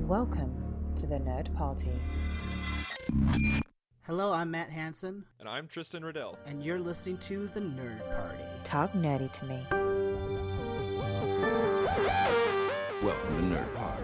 Welcome to the Nerd Party. Hello, I'm Matt Hansen. And I'm Tristan Riddell. And you're listening to The Nerd Party. Talk nerdy to me. Welcome to Nerd Party.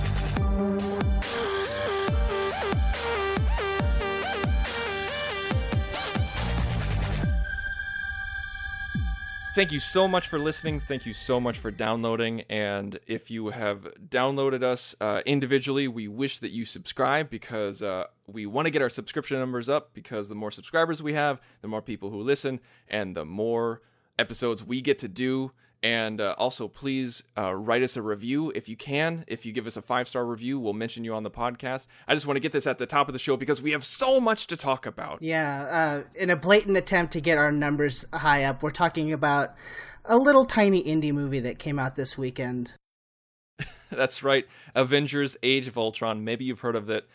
Thank you so much for listening. Thank you so much for downloading. And if you have downloaded us individually, we wish that you subscribe because we want to get our subscription numbers up, because the more subscribers we have, the more people who listen, and the more episodes we get to do. And also, please write us a review if you can. If you give us a 5-star review, we'll mention you on the podcast. I just want to get this at the top of the show because we have so much to talk about. Yeah, in a blatant attempt to get our numbers high up, we're talking about a little tiny indie movie that came out this weekend. That's right, Avengers: Age of Ultron. Maybe you've heard of it.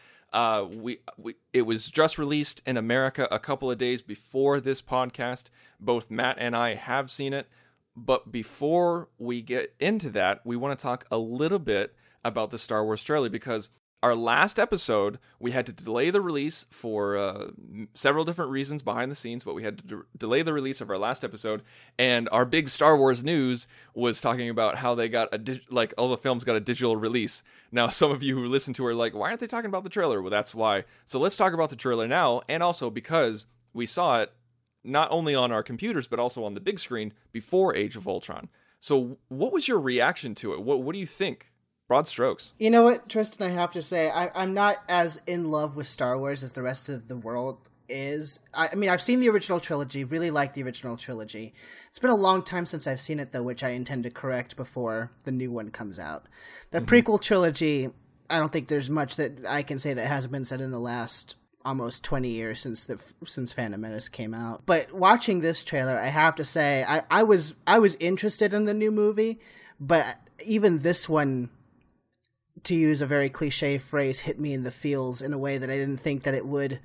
It was just released in America a couple of days before this podcast. Both Matt and I have seen it. But before we get into that, we want to talk a little bit about the Star Wars trailer, because our last episode, we had to delay the release for several different reasons behind the scenes, but we had to delay the release of our last episode, and our big Star Wars news was talking about how they got all the films got a digital release. Now, some of you who listen to it are like, why aren't they talking about the trailer? Well, that's why. So let's talk about the trailer now, and also because we saw it not only on our computers, but also on the big screen before Age of Ultron. So what was your reaction to it? What do you think? Broad strokes. You know what, Tristan, I have to say, I'm not as in love with Star Wars as the rest of the world is. I mean, I've seen the original trilogy, really like the original trilogy. It's been a long time since I've seen it, though, which I intend to correct before the new one comes out. The prequel trilogy, I don't think there's much that I can say that hasn't been said in the last almost 20 years since Phantom Menace came out. But watching this trailer, I have to say, I was interested in the new movie, but even this one, to use a very cliche phrase, hit me in the feels in a way that I didn't think that it would.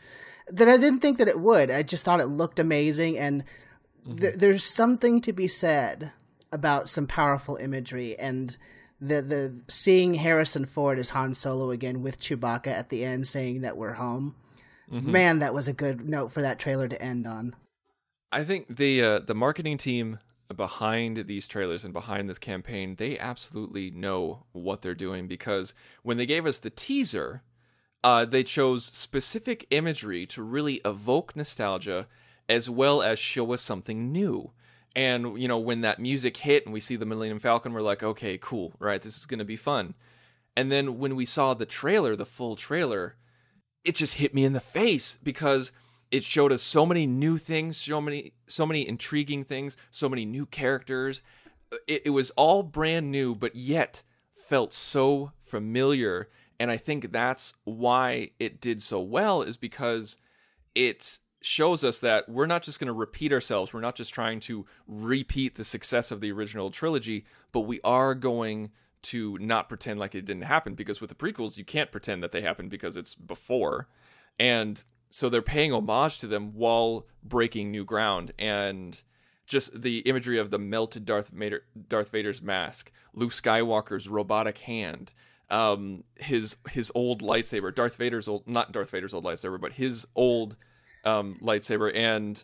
I just thought it looked amazing, and there's something to be said about some powerful imagery, and the seeing Harrison Ford as Han Solo again with Chewbacca at the end saying that we're home. Man, that was a good note for that trailer to end on. I think the marketing team behind these trailers and behind this campaign, they absolutely know what they're doing, because when they gave us the teaser, they chose specific imagery to really evoke nostalgia as well as show us something new. And, you know, when that music hit and we see the Millennium Falcon, we're like, okay, cool, right? This is going to be fun. And then when we saw the trailer, the full trailer, it just hit me in the face, because it showed us so many new things, so many intriguing things, so many new characters. It was all brand new, but yet felt so familiar. And I think that's why it did so well, is because it shows us that we're not just going to repeat ourselves. We're not just trying to repeat the success of the original trilogy, but we are going to not pretend like it didn't happen, because with the prequels, you can't pretend that they happened because it's before. And so they're paying homage to them while breaking new ground. And just the imagery of the melted Darth Vader's mask, Luke Skywalker's robotic hand, his old lightsaber, not Darth Vader's old lightsaber, but his old lightsaber, and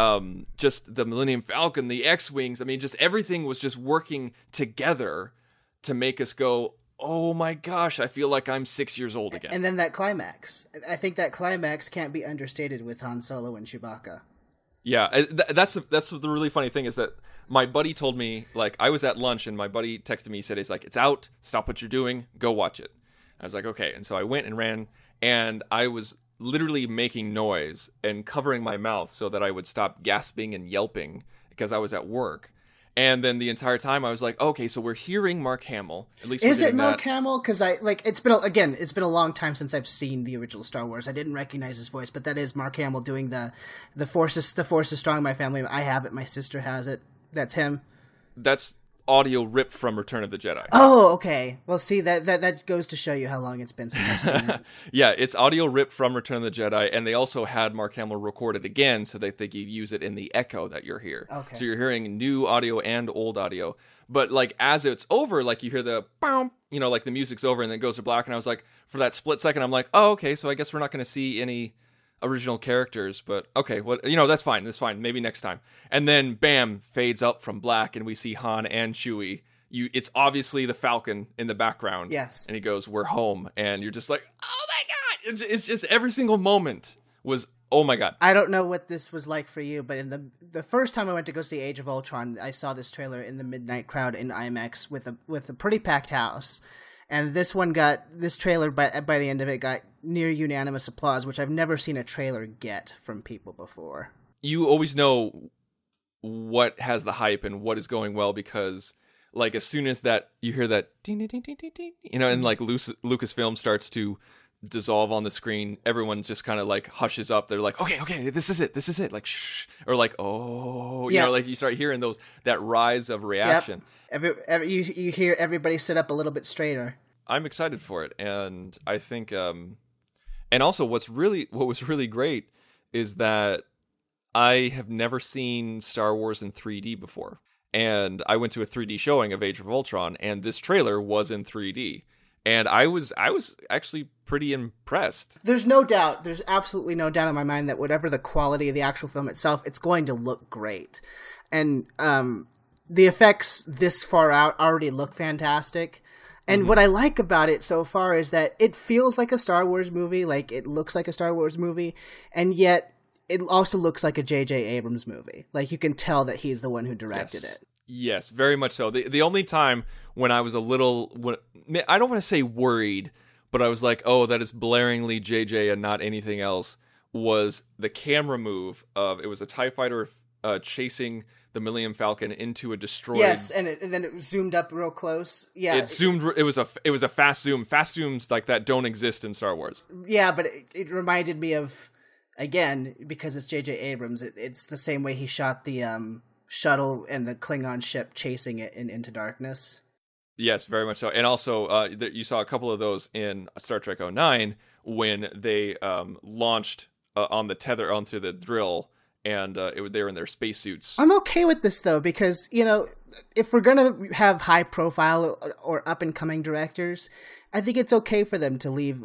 just the Millennium Falcon, the X-Wings. I mean, just everything was just working together to make us go, oh my gosh, I feel like I'm 6 years old again. And then that climax. I think that climax can't be understated with Han Solo and Chewbacca. Yeah, that's the really funny thing, is that my buddy told me, like, I was at lunch and my buddy texted me, he said, he's like, it's out, stop what you're doing, go watch it. I was like, okay. And so I went and ran, and I was literally making noise and covering my mouth so that I would stop gasping and yelping because I was at work. And then the entire time I was like, okay, so we're hearing Mark Hamill. At least is it Mark Hamill? Because it's been a long time since I've seen the original Star Wars. I didn't recognize his voice, but that is Mark Hamill doing the Force is strong. My family, I have it. My sister has it. That's him. That's audio ripped from Return of the Jedi. Oh, okay. Well, see, that goes to show you how long it's been since I've seen it. Yeah, it's audio ripped from Return of the Jedi, and they also had Mark Hamill record it again so that they could use it in the echo that you're hearing. Okay. So you're hearing new audio and old audio. But like as it's over, like you hear the boom, like the music's over and then it goes to black, and I was like, for that split second, I'm like, oh, okay, so I guess we're not going to see any original characters, but okay, that's fine, maybe next time. And then bam, fades up from black, and we see Han and Chewie. It's obviously the Falcon in the background. Yes. And he goes, "We're home," and you're just like, oh my god! It's just every single moment was, oh my god. I don't know what this was like for you, but in the first time I went to go see Age of Ultron, I saw this trailer in the midnight crowd in IMAX with a pretty packed house, and this trailer by the end of it got near unanimous applause, which I've never seen a trailer get from people before. You always know what has the hype and what is going well, because like as soon as that you hear that ding, ding, ding, ding, ding, and like Lucasfilm starts to dissolve on the screen, everyone just kind of like hushes up. They're like, okay, this is it, like shh, or like, oh, like you start hearing that rise of reaction. Yep. You hear everybody sit up a little bit straighter. I'm excited for it, and I think and also what was really great is that I have never seen Star Wars in 3D before. And I went to a 3D showing of Age of Ultron, and this trailer was in 3D. And I was actually pretty impressed. There's absolutely no doubt in my mind that whatever the quality of the actual film itself, it's going to look great. And the effects this far out already look fantastic. And what I like about it so far is that it feels like a Star Wars movie, like it looks like a Star Wars movie, and yet it also looks like a J.J. Abrams movie. Like you can tell that he's the one who directed it. Yes, very much so. The only time when I was I don't want to say worried, but I was like, oh, that is blaringly JJ and not anything else, was the camera move of, it was a TIE fighter chasing the Millennium Falcon into a destroyed... Yes, and then it zoomed up real close. Yeah, it was a fast zoom. Fast zooms like that don't exist in Star Wars. Yeah, but it reminded me of, again, because it's J.J. Abrams, it's the same way he shot the shuttle and the Klingon ship chasing it in Into Darkness. Yes, very much so. And also, you saw a couple of those in Star Trek 09 when they launched on the tether onto the drill, and they were in their spacesuits. I'm okay with this, though, because, if we're going to have high-profile or up-and-coming directors, I think it's okay for them to leave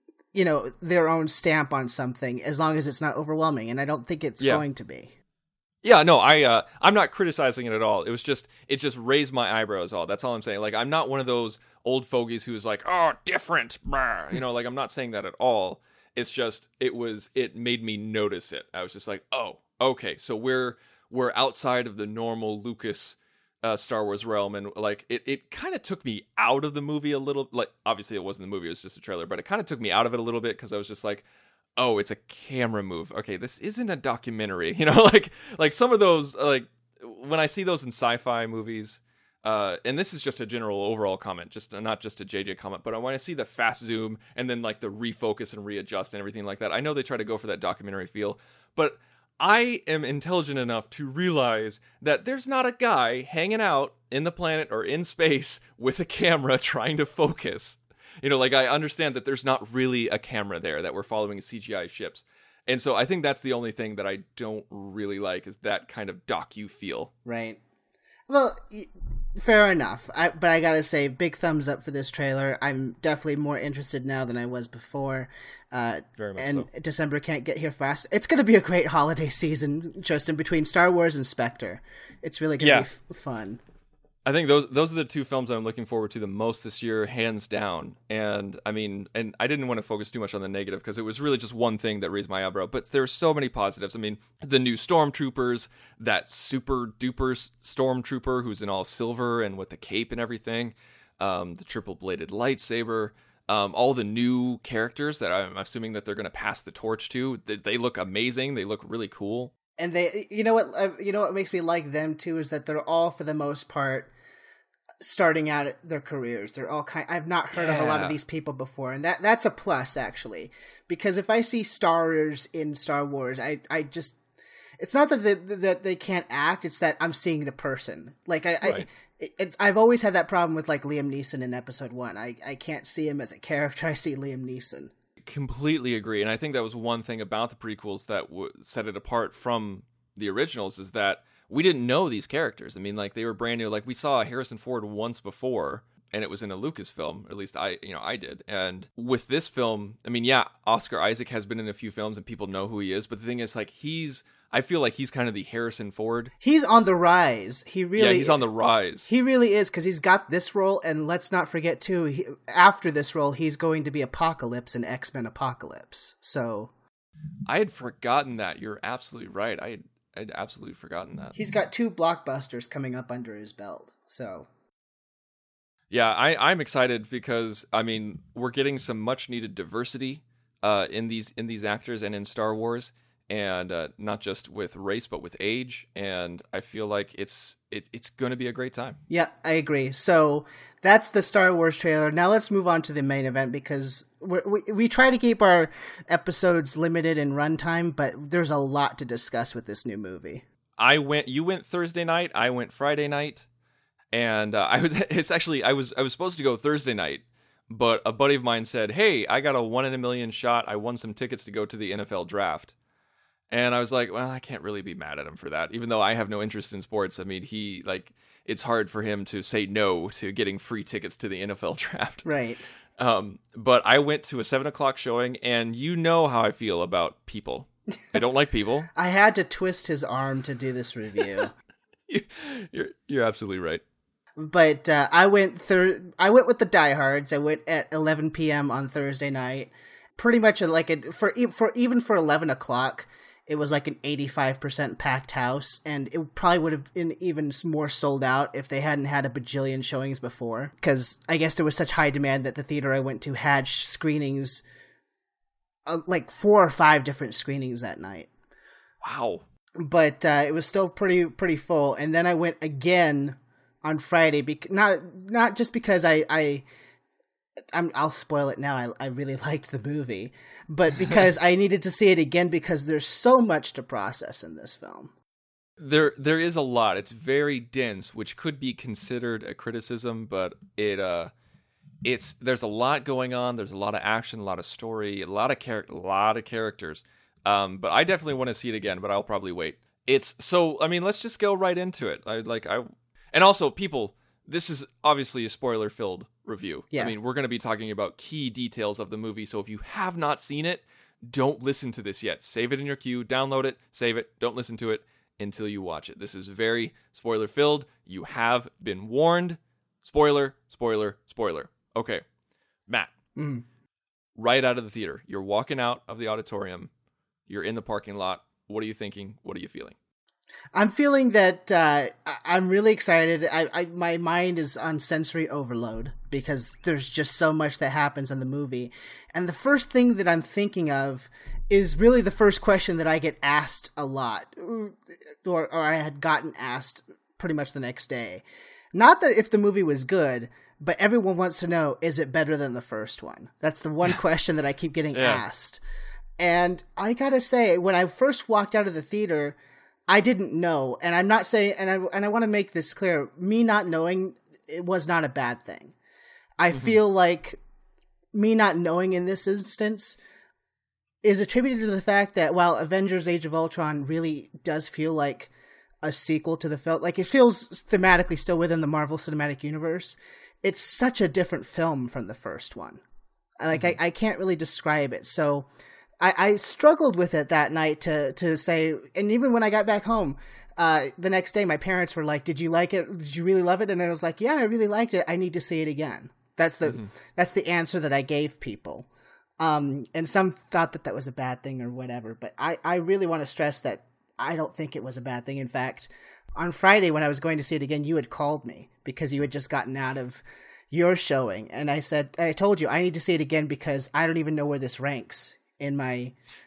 their own stamp on something, as long as it's not overwhelming, and I don't think it's going to be. Yeah, no, I'm not criticizing it at all. It just raised my eyebrows. That's all I'm saying. Like, I'm not one of those old fogies who's like, oh, different, like I'm not saying that at all. It's just it made me notice it. I was just like, oh, okay, so we're outside of the normal Lucas Star Wars realm, and like it kind of took me out of the movie a little. Like, obviously it wasn't the movie, it was just a trailer, but it kind of took me out of it a little bit, because I was just like, oh, it's a camera move. Okay, this isn't a documentary. Like some of those, like when I see those in sci-fi movies, and this is just a general overall comment, just not just a JJ comment, but when I see the fast zoom and then like the refocus and readjust and everything like that, I know they try to go for that documentary feel, but I am intelligent enough to realize that there's not a guy hanging out in the planet or in space with a camera trying to focus. Like I understand that there's not really a camera there, that we're following CGI ships. And so I think that's the only thing that I don't really like, is that kind of docu feel. Right. Well, fair enough. But I gotta say, big thumbs up for this trailer. I'm definitely more interested now than I was before. Very much and so. December can't get here fast. It's going to be a great holiday season, Justin, between Star Wars and Spectre. It's really going to be fun. I think those are the two films I'm looking forward to the most this year, hands down. And I mean, and I didn't want to focus too much on the negative, because it was really just one thing that raised my eyebrow. But there are so many positives. I mean, the new Stormtroopers, that super duper Stormtrooper who's in all silver and with the cape and everything, the triple bladed lightsaber, all the new characters that I'm assuming that they're going to pass the torch to. They look amazing. They look really cool. And they, what makes me like them too is that they're all, for the most part, starting out at their careers. They're all I've not heard of a lot of these people before, and that's a plus, actually, because if I see stars in Star Wars, I just, it's not that they can't act, it's that I'm seeing the person. Like I've always had that problem with like Liam Neeson in Episode 1. I can't see him as a character. I see Liam Neeson. Completely agree, and I think that was one thing about the prequels that set it apart from the originals, is that we didn't know these characters. I mean, like, they were brand new. Like, we saw Harrison Ford once before, and it was in a Lucasfilm. At least I did. And with this film, I mean, yeah, Oscar Isaac has been in a few films and people know who he is. But the thing is, like, I feel like he's kind of the Harrison Ford. He's on the rise. He's on the rise. He really is, because he's got this role, and let's not forget, too, after this role, he's going to be Apocalypse in X-Men Apocalypse. So I had forgotten that. You're absolutely right. I'd absolutely forgotten that. He's got 2 blockbusters coming up under his belt, so... Yeah, I'm excited because, I mean, we're getting some much-needed diversity in these actors and in Star Wars, and not just with race, but with age, and I feel like it's going to be a great time. Yeah, I agree. So that's the Star Wars trailer. Now let's move on to the main event, because we try to keep our episodes limited in runtime, but there's a lot to discuss with this new movie. You went Thursday night, I went Friday night. And I was supposed to go Thursday night, but a buddy of mine said, "Hey, I got a 1 in a million shot. I won some tickets to go to the NFL draft." And I was like, well, I can't really be mad at him for that, even though I have no interest in sports. I mean, it's hard for him to say no to getting free tickets to the NFL draft. Right. But I went to a 7:00 showing, and you know how I feel about people. I don't like people. I had to twist his arm to do this review. You're absolutely right. But I went with the diehards. I went at 11 p.m. on Thursday night. Pretty much for 11 o'clock, it was like an 85% packed house, and it probably would have been even more sold out if they hadn't had a bajillion showings before. Because I guess there was such high demand that the theater I went to had screenings, like 4 or 5 different screenings that night. Wow! But it was still pretty full. And then I went again on Friday, not just because I'll spoil it now. I really liked the movie, but because I needed to see it again because there's so much to process in this film. There is a lot. It's very dense, which could be considered a criticism, but there's a lot going on. There's a lot of action, a lot of story, a lot of characters. But I definitely want to see it again, but I'll probably wait. Let's just go right into it. And also, people, this is obviously a spoiler-filled review. Yeah. I mean, we're going to be talking about key details of the movie, so if you have not seen it, don't listen to this yet. Save it in your queue, download it, save it, don't listen to it until you watch it. This is very spoiler-filled. You have been warned. Spoiler, spoiler, spoiler. Okay, Matt. Right out of the theater, you're walking out of the auditorium, you're in the parking lot. What are you thinking? What are you feeling? I'm feeling that I'm really excited. My mind is on sensory overload because there's just so much that happens in the movie. And the first thing that I'm thinking of is really the first question that I get asked a lot, or I had gotten asked pretty much the next day. Not that if the movie was good, but everyone wants to know, is it better than the first one? That's the one question that I keep getting asked. And I gotta say, when I first walked out of the theater, I didn't know, and I'm not saying, and I want to make this clear, me not knowing, it was not a bad thing. I feel like me not knowing in this instance is attributed to the fact that while Avengers Age of Ultron really does feel like a sequel to the film, like it feels thematically still within the Marvel Cinematic Universe, it's such a different film from the first one. Like, I can't really describe it, so I struggled with it that night to say, and even when I got back home the next day, my parents were like, "Did you like it? Did you really love it?" And I was like, "Yeah, I really liked it. I need to see it again." That's the answer that I gave people. And some thought that was a bad thing or whatever, but I really want to stress that I don't think it was a bad thing. In fact, on Friday when I was going to see it again, you had called me because you had just gotten out of your showing, and I told you I need to see it again because I don't even know where this ranks in my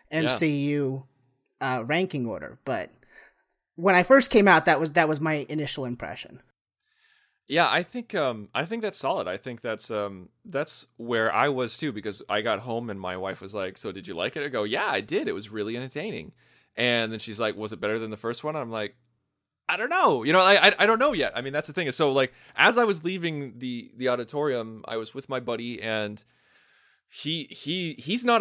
MCU ranking order. But when I first came out, that was my initial impression. Yeah, I think that's solid. I think that's where I was too, because I got home and my wife was like, "So did you like it?" I go, "Yeah, I did. It was really entertaining." And then she's like, "Was it better than the first one?" I'm like, "I don't know. I don't know yet." I mean, that's the thing. So like, as I was leaving the auditorium, I was with my buddy, and he's not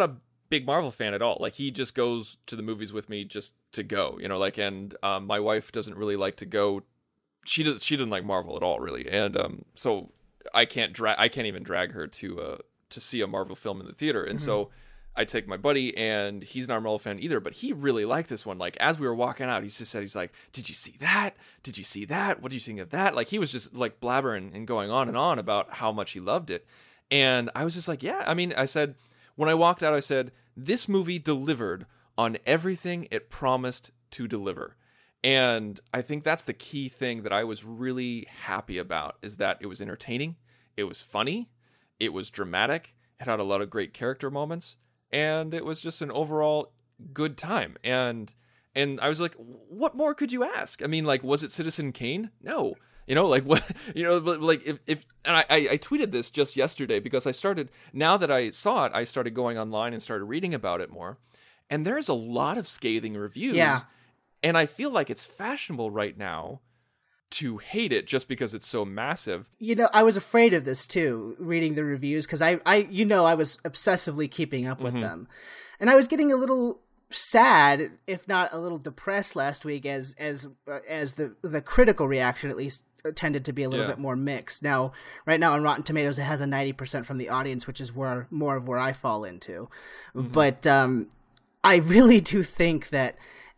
big Marvel fan at all. Like, he just goes to the movies with me just to go, you know, like, and my wife doesn't really like to go. She doesn't like Marvel at all, really. And so I can't even drag her to see a Marvel film in the theater. And so I take my buddy, and he's not a Marvel fan either, but he really liked this one. Like, as we were walking out, he's like, did you see that? Did you see that? What do you think of that? Like, he was just like blabbering and going on and on about how much he loved it. And I was just like, yeah, I mean, I said, when I walked out, I said, this movie delivered on everything it promised to deliver. And I think that's the key thing that I was really happy about, is that it was entertaining, it was funny, it was dramatic, it had a lot of great character moments, and it was just an overall good time. And I was like, what more could you ask? I mean, like, was it Citizen Kane? No. You know, like, what, you know, like, if and I tweeted this just yesterday, because now that I saw it, I started going online and started reading about it more. And there's a lot of scathing reviews. Yeah. And I feel like it's fashionable right now to hate it just because it's so massive. You know, I was afraid of this too, reading the reviews, because I was obsessively keeping up with them. And I was getting a little sad, if not a little depressed last week, as the critical reaction, at least, tended to be a little bit more mixed. Now, right now on Rotten Tomatoes, it has a 90% from the audience, which is where I fall into. But I really do think that,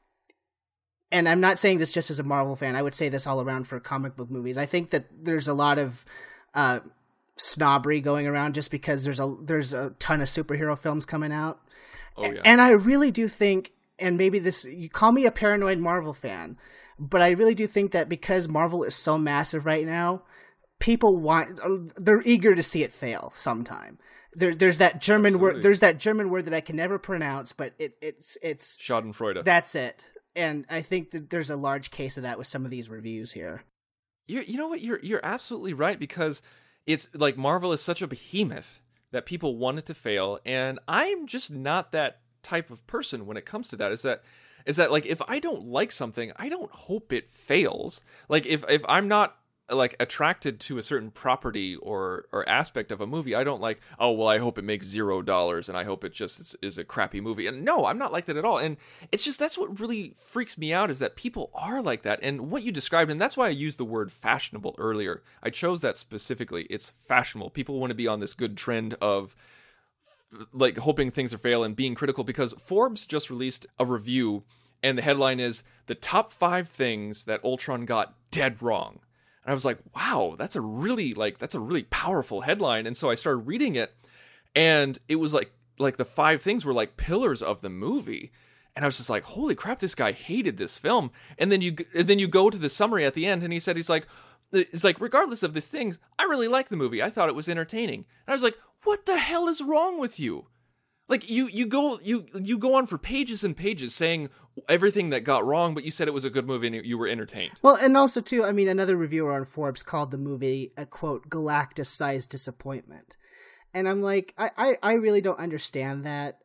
and I'm not saying this just as a Marvel fan, I would say this all around for comic book movies, I think that there's a lot of snobbery going around just because there's a ton of superhero films coming out. Oh, yeah. And I really do think, and maybe you call me a paranoid Marvel fan, but I really do think that because Marvel is so massive right now, they're eager to see it fail sometime. There's that German word. There's that German word that I can never pronounce, but it's Schadenfreude. That's it. And I think that there's a large case of that with some of these reviews here. You know what? You're absolutely right, because it's like Marvel is such a behemoth that people want it to fail, and I'm just not that type of person when it comes to that. Is that like, if I don't like something, I don't hope it fails. Like, if I'm not like attracted to a certain property or aspect of a movie, I don't like, oh, well, I hope it makes $0 and I hope it just is a crappy movie. And no, I'm not like that at all. And it's just, that's what really freaks me out, is that people are like that. And what you described, and that's why I used the word fashionable earlier. I chose that specifically. It's fashionable. People want to be on this good trend of like hoping things are fail and being critical, because Forbes just released a review and the headline is the top 5 things that Ultron got dead wrong. And I was like, wow, that's a really powerful headline. And so I started reading it, and it was like the 5 things were like pillars of the movie. And I was just like, holy crap, this guy hated this film. And then you go to the summary at the end, and he's like, regardless of these things, I really liked the movie. I thought it was entertaining. And I was like, what the hell is wrong with you? Like, you go on for pages and pages saying everything that got wrong, but you said it was a good movie and you were entertained. Well, and also, too, I mean, another reviewer on Forbes called the movie a, quote, Galactus-sized disappointment. And I'm like, I really don't understand that.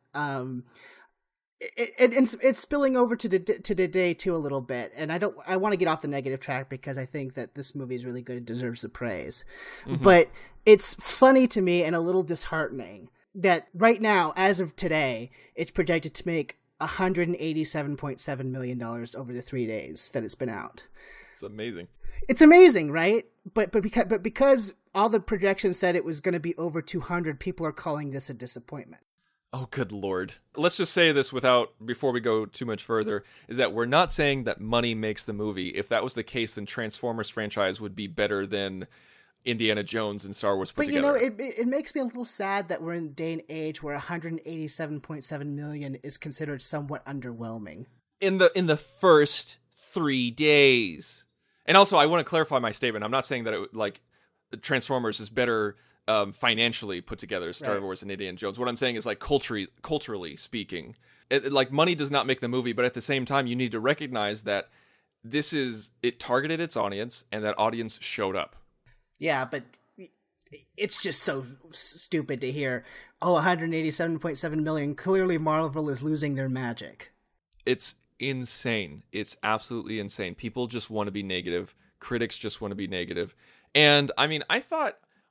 It's spilling over to today, too, a little bit. And I want to get off the negative track, because I think that this movie is really good and deserves the praise. Mm-hmm. But it's funny to me and a little disheartening that right now, as of today, it's projected to make $187.7 million over the 3 days that it's been out. It's amazing. It's amazing, right? But because all the projections said it was going to be over 200, people are calling this a disappointment. Oh, good Lord. Let's just say this before we go too much further, is that we're not saying that money makes the movie. If that was the case, then Transformers franchise would be better than Indiana Jones and Star Wars put together. But, you know, it makes me a little sad that we're in a day and age where 187.7 million is considered somewhat underwhelming. In the first 3 days. And also, I want to clarify my statement. I'm not saying that Transformers is better financially put together as Star Wars and Indiana Jones. What I'm saying is, like, culturally speaking, like, money does not make the movie, but at the same time, you need to recognize that it targeted its audience, and that audience showed up. Yeah, but it's just so stupid to hear, 187.7 million, clearly Marvel is losing their magic. It's insane. It's absolutely insane. People just want to be negative. Critics just want to be negative. And, I mean, I thought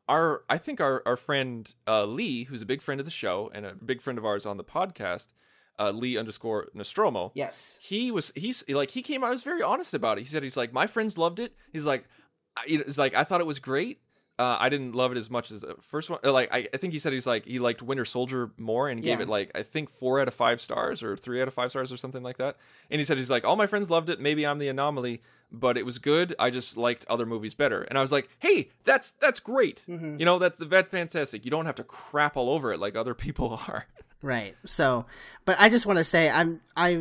I think our friend Lee, who's a big friend of the show and a big friend of ours on the podcast, Lee _ Nostromo. Yes. He came out, was very honest about it. He said, he's like, my friends loved it. He's like, I thought it was great. I didn't love it as much as the first one. Like, I think he said he liked Winter Soldier more and gave it I think 4 out of 5 stars or 3 out of 5 stars or something like that. And he said, he's like, all my friends loved it. Maybe I'm the anomaly, but it was good. I just liked other movies better. And I was like, hey, that's great. Mm-hmm. That's fantastic. You don't have to crap all over it like other people are. Right. So, but I just want to say I'm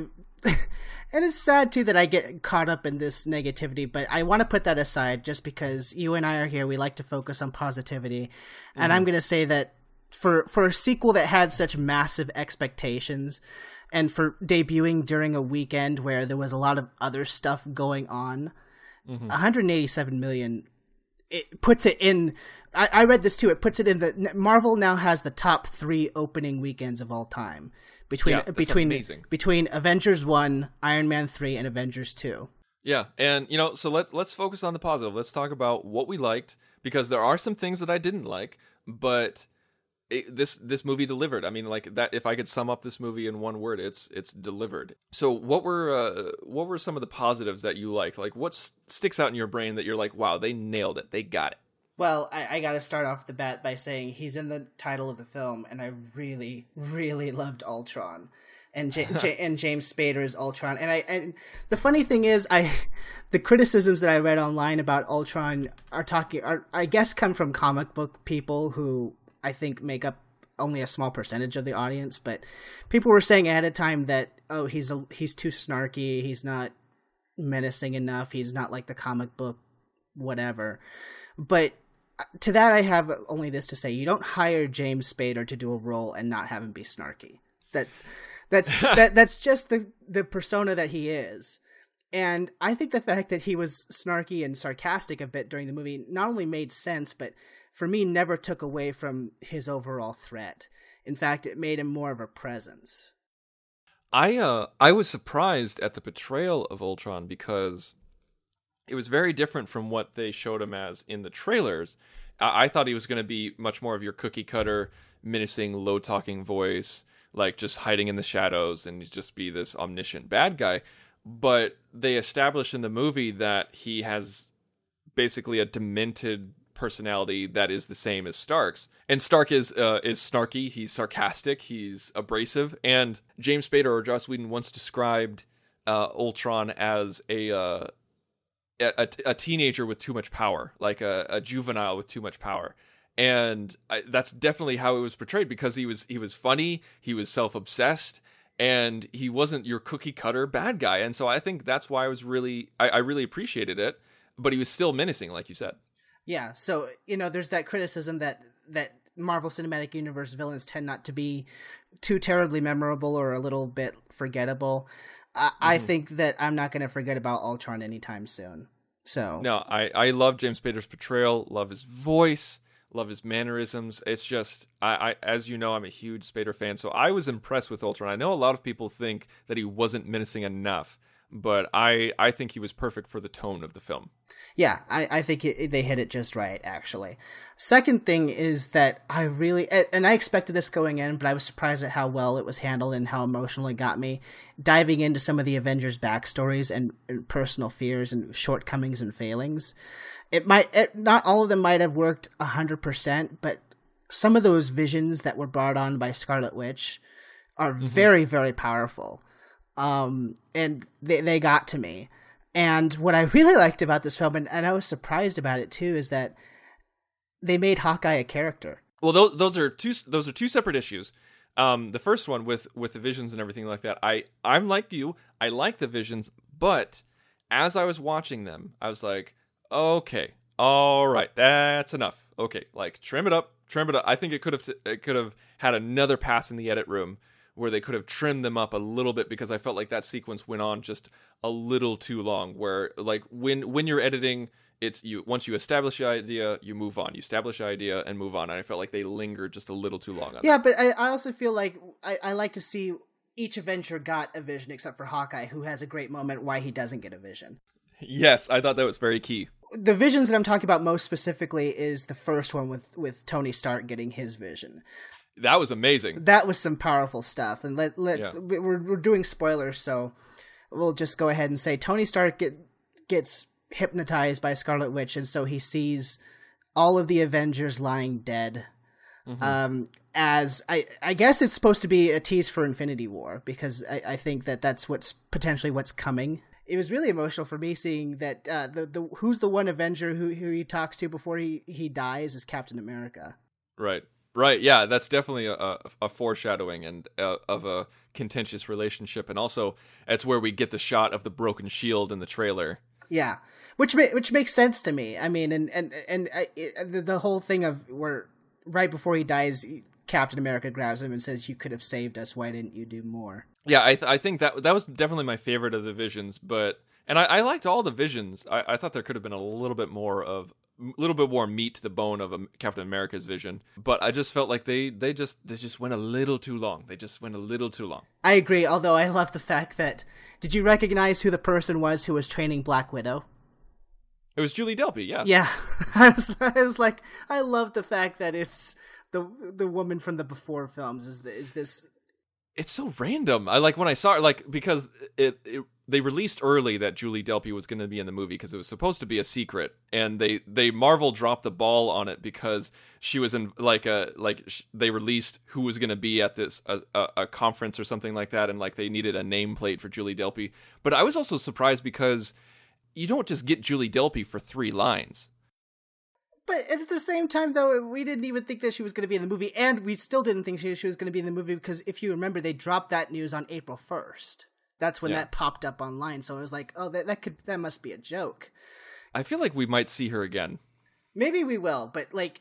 and it's sad too that I get caught up in this negativity, but I want to put that aside just because you and I are here. We like to focus on positivity. And I'm going to say that for a sequel that had such massive expectations and for debuting during a weekend where there was a lot of other stuff going on, 187 million, it puts it in. I read this too. It puts it in the Marvel now has the top 3 opening weekends of all time between Avengers 1, Iron Man 3, and Avengers 2. Yeah, and so let's focus on the positive. Let's talk about what we liked, because there are some things that I didn't like, but this movie delivered. I mean, like that. If I could sum up this movie in one word, it's delivered. So what were some of the positives that you liked? Like what sticks out in your brain that you're like, wow, they nailed it, they got it. Well, I got to start off the bat by saying he's in the title of the film, and I really, really loved Ultron, and and James Spader's Ultron. And the funny thing is, the criticisms that I read online about Ultron are I guess come from comic book people who I think make up only a small percentage of the audience. But people were saying ahead of time that he's too snarky, he's not menacing enough, he's not like the comic book whatever. But to that, I have only this to say: you don't hire James Spader to do a role and not have him be snarky. That's just the persona that he is. And I think the fact that he was snarky and sarcastic a bit during the movie not only made sense, but for me, never took away from his overall threat. In fact, it made him more of a presence. I was surprised at the portrayal of Ultron because it was very different from what they showed him as in the trailers. I thought he was going to be much more of your cookie cutter, menacing, low talking voice, like just hiding in the shadows and just be this omniscient bad guy. But they established in the movie that he has basically a demented personality that is the same as Stark's. And Stark is snarky, he's sarcastic, he's abrasive. And James Spader or Joss Whedon once described Ultron as a teenager with too much power, like a juvenile with too much power. And that's definitely how it was portrayed, because he was funny, he was self-obsessed, and he wasn't your cookie cutter bad guy. And so I think that's why I really appreciated it, but he was still menacing, like you said. Yeah, so there's that criticism that Marvel Cinematic Universe villains tend not to be too terribly memorable or a little bit forgettable. I think that I'm not going to forget about Ultron anytime soon. So no, I love James Spader's portrayal, love his voice, love his mannerisms. It's just, I as you know, I'm a huge Spader fan, so I was impressed with Ultron. I know a lot of people think that he wasn't menacing enough, but I think he was perfect for the tone of the film. Yeah, I think they hit it just right, actually. Second thing is that I really, and I expected this going in, but I was surprised at how well it was handled and how emotional it got me, diving into some of the Avengers' backstories and personal fears and shortcomings and failings. Not all of them might have worked 100%, but some of those visions that were brought on by Scarlet Witch are very, very powerful. And they got to me. And what I really liked about this film, and I was surprised about it too, is that they made Hawkeye a character. Well, those are two separate issues. The first one with the visions and everything like that, I'm like you, I like the visions, but as I was watching them, I was like, okay, all right, that's enough. Okay, like trim it up. I think it could have had another pass in the edit room where they could have trimmed them up a little bit, because I felt like that sequence went on just a little too long, where like when you're editing, once you establish the idea, you move on. You establish the idea and move on. And I felt like they lingered just a little too long on Yeah, but I also feel like I like to see each Avenger got a vision, except for Hawkeye, who has a great moment why he doesn't get a vision. Yes, I thought that was very key. the visions that I'm talking about most specifically is the first one with Tony Stark getting his vision. That was amazing. That was some powerful stuff. And we're doing spoilers, so we'll just go ahead and say Tony Stark gets hypnotized by Scarlet Witch, and so he sees all of the Avengers lying dead. As I guess it's supposed to be a tease for Infinity War, because I think that's what's potentially what's coming. It was really emotional for me seeing that the who's the one Avenger who he talks to before he dies is Captain America. Right. Yeah, that's definitely a foreshadowing and of a contentious relationship, and also it's where we get the shot of the broken shield in the trailer. Yeah, which makes sense to me. I mean, and the whole thing of where right before he dies, Captain America grabs him and says, "You could have saved us. Why didn't you do more?" Yeah, I think that was definitely my favorite of the visions, and I liked all the visions. I thought there could have been a little bit more meat to the bone of Captain America's vision, but I just felt like they just went a little too long. They just went a little too long. I agree, although I love the fact that, did you recognize who the person was who was training Black Widow? It was Julie Delpy, yeah. Yeah, I was like, I love the fact that it's the woman from the before films is this. It's so random. I like when I saw it, like, because they released early that Julie Delpy was going to be in the movie because it was supposed to be a secret, and they Marvel dropped the ball on it because she was in they released who was going to be at this a conference or something like that, and like they needed a nameplate for Julie Delpy. But I was also surprised because you don't just get Julie Delpy for 3 lines. But at the same time, though, we didn't even think that she was going to be in the movie, and we still didn't think she was going to be in the movie because if you remember, they dropped that news on April 1st. That's when that popped up online, so I was like, oh, that must be a joke. I feel like we might see her again. Maybe we will, but like,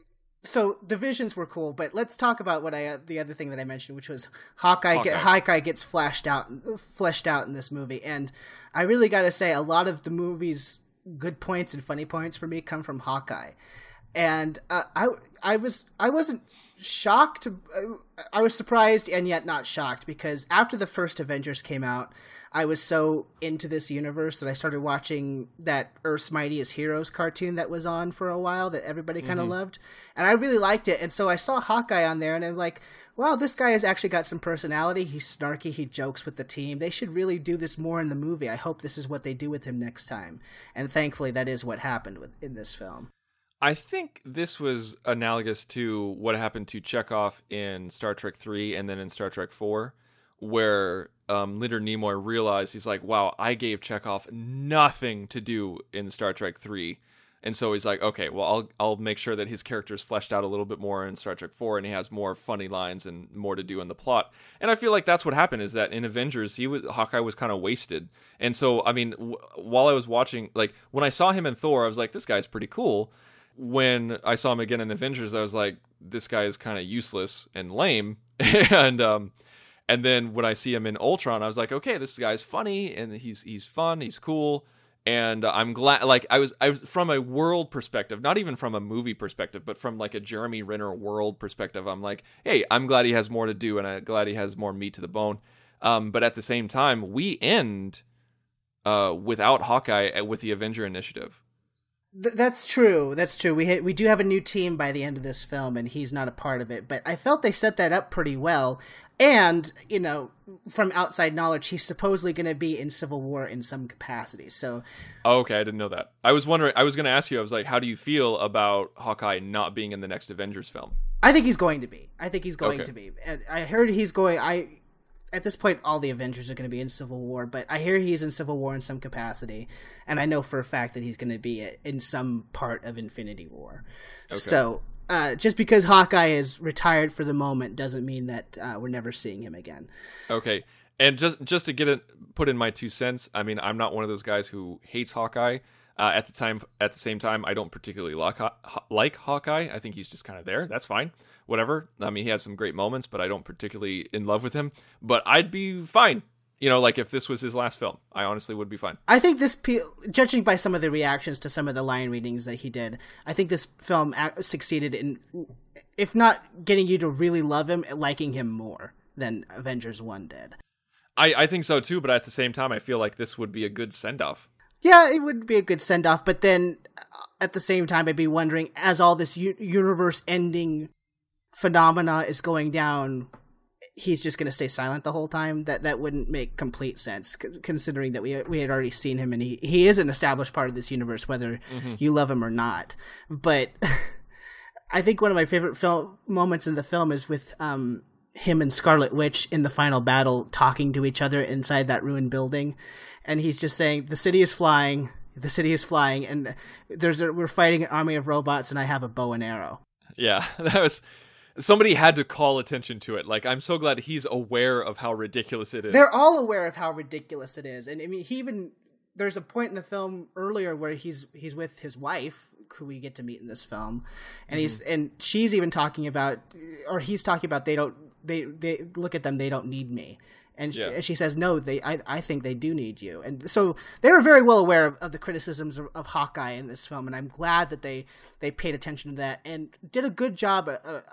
so the visions were cool, but let's talk about the other thing that I mentioned, which was Hawkeye gets fleshed out in this movie, and I really got to say, a lot of the movie's good points and funny points for me come from Hawkeye, and I wasn't shocked. I was surprised and yet not shocked, because after the first Avengers came out, I was so into this universe that I started watching that Earth's Mightiest Heroes cartoon that was on for a while that everybody kind of loved, and I really liked it. And so I saw Hawkeye on there, and I'm like, wow, this guy has actually got some personality. He's snarky. He jokes with the team. They should really do this more in the movie. I hope this is what they do with him next time. And thankfully, that is what happened in this film. I think this was analogous to what happened to Chekhov in Star Trek 3 and then in Star Trek 4, where Leonard Nimoy realized, he's like, wow, I gave Chekhov nothing to do in Star Trek 3. And so he's like, okay, well, I'll make sure that his character is fleshed out a little bit more in Star Trek 4, and he has more funny lines and more to do in the plot. And I feel like that's what happened, is that in Avengers, Hawkeye was kind of wasted. And so, I mean, while I was watching, like, when I saw him in Thor, I was like, this guy's pretty cool. When I saw him again in Avengers, I was like, this guy is kind of useless and lame. And then when I see him in Ultron, I was like, okay, this guy's funny, and he's fun, he's cool. And I'm glad, like, I was from a world perspective, not even from a movie perspective, but from like a Jeremy Renner world perspective, I'm like, hey, I'm glad he has more to do, and I'm glad he has more meat to the bone. But at the same time, we end without Hawkeye with the Avenger Initiative. That's true. That's true. We do have a new team by the end of this film, and he's not a part of it. But I felt they set that up pretty well. And, you know, from outside knowledge, he's supposedly going to be in Civil War in some capacity. So, okay, I didn't know that. I was wondering. I was going to ask you. I was like, how do you feel about Hawkeye not being in the next Avengers film? I think he's going to be. To be. And I heard he's going. At this point, all the Avengers are going to be in Civil War, but I hear he's in Civil War in some capacity, and I know for a fact that he's going to be in some part of Infinity War. Okay. So, just because Hawkeye is retired for the moment doesn't mean that we're never seeing him again. Okay, and just to put in my 2 cents, I mean, I'm not one of those guys who hates Hawkeye. At the same time, I don't particularly like Hawkeye. I think he's just kind of there. That's fine. Whatever. I mean, he has some great moments, but I don't particularly in love with him. But I'd be fine. You know, like if this was his last film, I honestly would be fine. I think this, judging by some of the reactions to some of the line readings that he did, I think this film succeeded in, if not getting you to really love him, liking him more than Avengers 1 did. I think so too, but at the same time, I feel like this would be a good send-off. Yeah, it would be a good send-off, but then at the same time, I'd be wondering, as all this universe-ending phenomena is going down, he's just going to stay silent the whole time? That wouldn't make complete sense, considering that we had already seen him, and he is an established part of this universe, whether you love him or not. But I think one of my favorite moments in the film is with him and Scarlet Witch in the final battle talking to each other inside that ruined building. And he's just saying, the city is flying, and we're fighting an army of robots, and I have a bow and arrow. Yeah, that was... Somebody had to call attention to it. Like, I'm so glad he's aware of how ridiculous it is. They're all aware of how ridiculous it is. And I mean, there's a point in the film earlier where he's with his wife, who we get to meet in this film, and she's even talking about, or he's talking about, they look at them, they don't need me. And she says, no, I think they do need you. And so they were very well aware of the criticisms of Hawkeye in this film, and I'm glad that they paid attention to that and did a good job,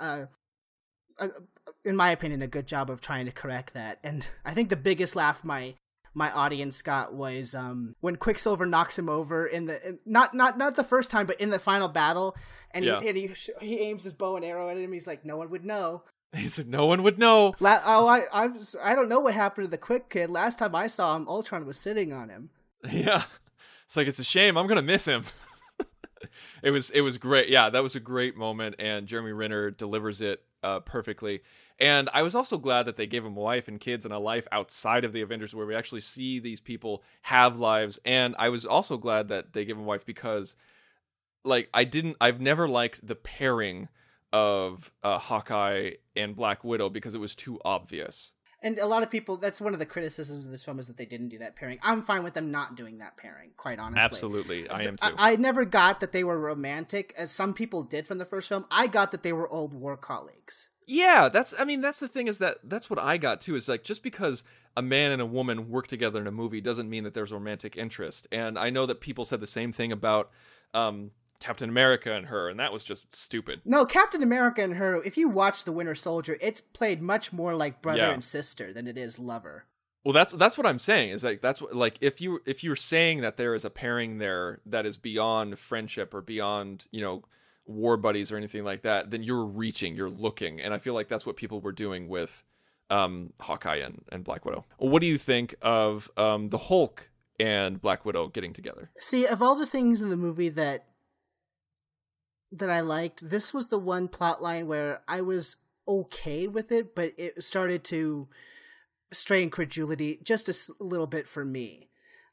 in my opinion, a good job of trying to correct that. And I think the biggest laugh my audience got was when Quicksilver knocks him over in the not the first time, but in the final battle, and he aims his bow and arrow at him. He's like, no one would know. He said, no one would know. I don't know what happened to the Quick Kid. Last time I saw him, Ultron was sitting on him. Yeah. It's like, it's a shame. I'm going to miss him. It was great. Yeah, that was a great moment, and Jeremy Renner delivers it perfectly. And I was also glad that they gave him a wife and kids and a life outside of the Avengers, where we actually see these people have lives. And I was also glad that they gave him a wife because, like, I've never liked the pairing of Hawkeye and Black Widow because it was too obvious. And a lot of people, that's one of the criticisms of this film, is that they didn't do that pairing. I'm fine with them not doing that pairing, quite honestly. Absolutely, I am too. I never got that they were romantic, as some people did from the first film. I got that they were old war colleagues. Yeah, that's the thing, is that's what I got too, is like, just because a man and a woman work together in a movie doesn't mean that there's romantic interest. And I know that people said the same thing about Captain America and her, and that was just stupid. No, Captain America and her, if you watch The Winter Soldier, it's played much more like brother and sister than it is lover. Well, that's what I'm saying, is like, that's what, like, if you're saying that there is a pairing there that is beyond friendship or beyond, war buddies or anything like that, then you're looking, and I feel like that's what people were doing with Hawkeye and Black Widow. What do you think of the Hulk and Black Widow getting together? See, of all the things in the movie that I liked, this was the one plot line where I was okay with it, but it started to strain credulity just a little bit for me.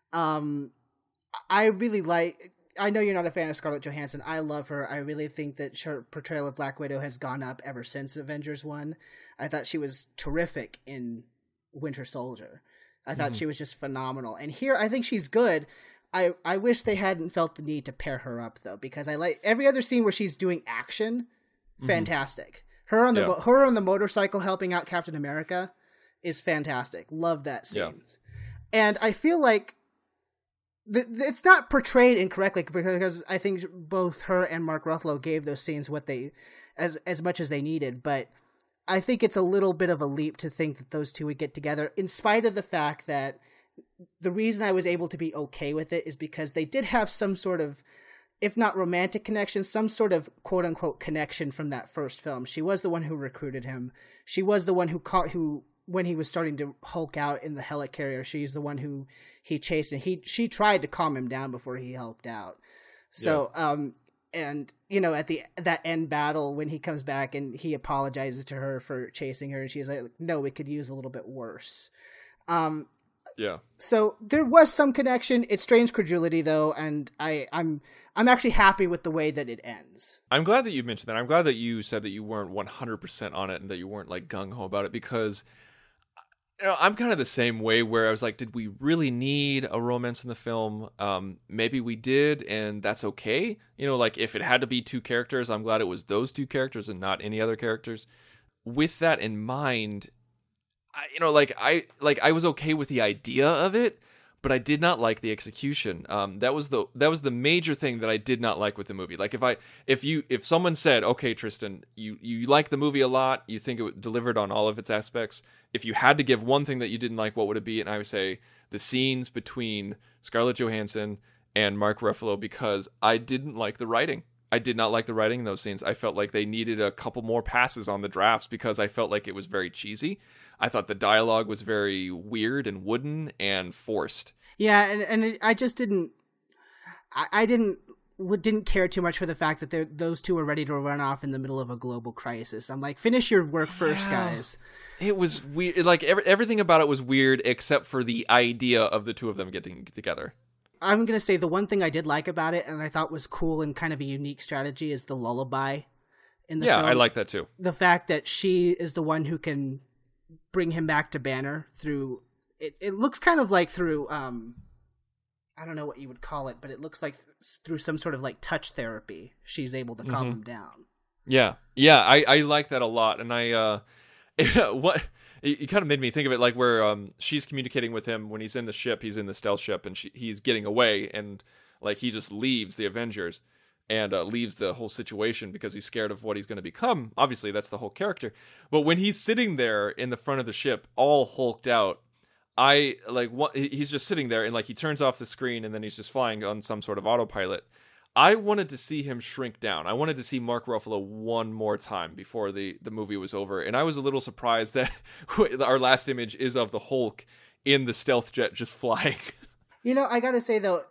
I know you're not a fan of Scarlett Johansson. I love her. I really think that her portrayal of Black Widow has gone up ever since Avengers 1. I thought she was terrific in Winter Soldier. I thought she was just phenomenal. And here, I think she's good. I wish they hadn't felt the need to pair her up, though, because I like every other scene where she's doing action. Fantastic. Her on the motorcycle helping out Captain America is fantastic. Love that scene. Yeah. And I feel like it's not portrayed incorrectly, because I think both her and Mark Ruffalo gave those scenes what they as much as they needed, but I think it's a little bit of a leap to think that those two would get together, in spite of the fact that the reason I was able to be okay with it is because they did have some sort of, if not romantic connection, some sort of quote unquote connection from that first film. She was the one who recruited him. She was the one who when he was starting to Hulk out in the helicarrier, she's the one who he chased, and she tried to calm him down before he helped out. So, and at that end battle, when he comes back and he apologizes to her for chasing her, and she's like, no, we could use a little bit worse. So there was some connection. It strains credulity, though, and I'm actually happy with the way that it ends. I'm glad that you mentioned that. I'm glad that you said that you weren't 100% on it and that you weren't like gung-ho about it, because I'm kind of the same way, where I was like, did we really need a romance in the film? Maybe we did, and that's okay. Like, if it had to be two characters, I'm glad it was those two characters and not any other characters. With that in mind, I was okay with the idea of it, but I did not like the execution. That was the major thing that I did not like with the movie. Like if someone said, okay, Tristan, you like the movie a lot, you think it delivered on all of its aspects. If you had to give one thing that you didn't like, what would it be? And I would say the scenes between Scarlett Johansson and Mark Ruffalo, because I didn't like the writing. I did not like the writing in those scenes. I felt like they needed a couple more passes on the drafts because I felt like it was very cheesy. I thought the dialogue was very weird and wooden and forced. Yeah, and I just didn't care too much for the fact that those two were ready to run off in the middle of a global crisis. I'm like, finish your work first, guys. It was weird. Like everything about it was weird except for the idea of the two of them getting together. I'm going to say the one thing I did like about it and I thought was cool and kind of a unique strategy is the lullaby in the film. Yeah, I like that too. The fact that she is the one who can bring him back to Banner through it looks kind of like through I don't know what you would call it, but it looks like through some sort of like touch therapy she's able to calm him down. Yeah, I like that a lot, and it kind of made me think of it like where she's communicating with him when he's in the ship, he's in the stealth ship, and he's getting away, and like he just leaves the Avengers and leaves the whole situation because he's scared of what he's going to become. Obviously, that's the whole character. But when he's sitting there in the front of the ship, all hulked out, he's just sitting there and like he turns off the screen and then he's just flying on some sort of autopilot. I wanted to see him shrink down. I wanted to see Mark Ruffalo one more time before the movie was over. And I was a little surprised that our last image is of the Hulk in the stealth jet just flying. You know, I gotta say though,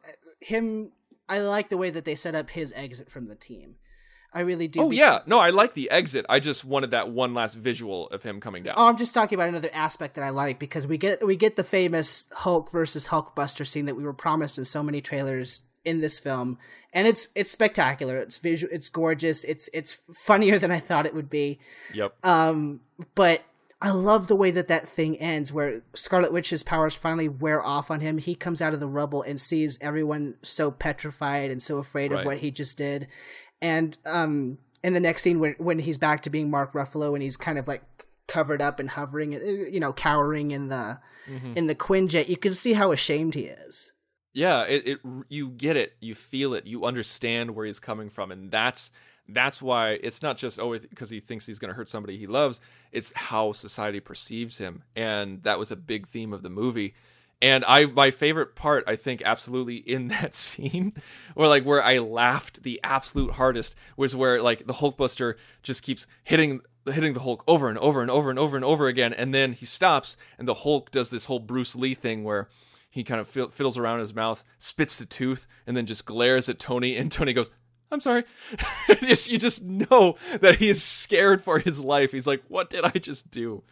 I like the way that they set up his exit from the team. I really do. Oh, yeah. No, I like the exit. I just wanted that one last visual of him coming down. Oh, I'm just talking about another aspect that I like because we get the famous Hulk versus Hulkbuster scene that we were promised in so many trailers in this film, and it's spectacular. It's visual. It's gorgeous. It's funnier than I thought it would be. Yep. But I love the way that thing ends, where Scarlet Witch's powers finally wear off on him. He comes out of the rubble and sees everyone so petrified and so afraid of what he just did. And in the next scene, when he's back to being Mark Ruffalo and he's kind of like covered up and hovering, you know, cowering in the Quinjet, you can see how ashamed he is. Yeah, you get it, you feel it, you understand where he's coming from, and that's why it's not just because he thinks he's going to hurt somebody he loves. It's how society perceives him, and that was a big theme of the movie. And my favorite part, I think, absolutely in that scene, or like where I laughed the absolute hardest, was where like the Hulkbuster just keeps hitting the Hulk over and over and over and over and over again, and then he stops, and the Hulk does this whole Bruce Lee thing where he kind of fiddles around his mouth, spits the tooth, and then just glares at Tony, and Tony goes, "I'm sorry." You just know that he is scared for his life. He's like, "What did I just do?"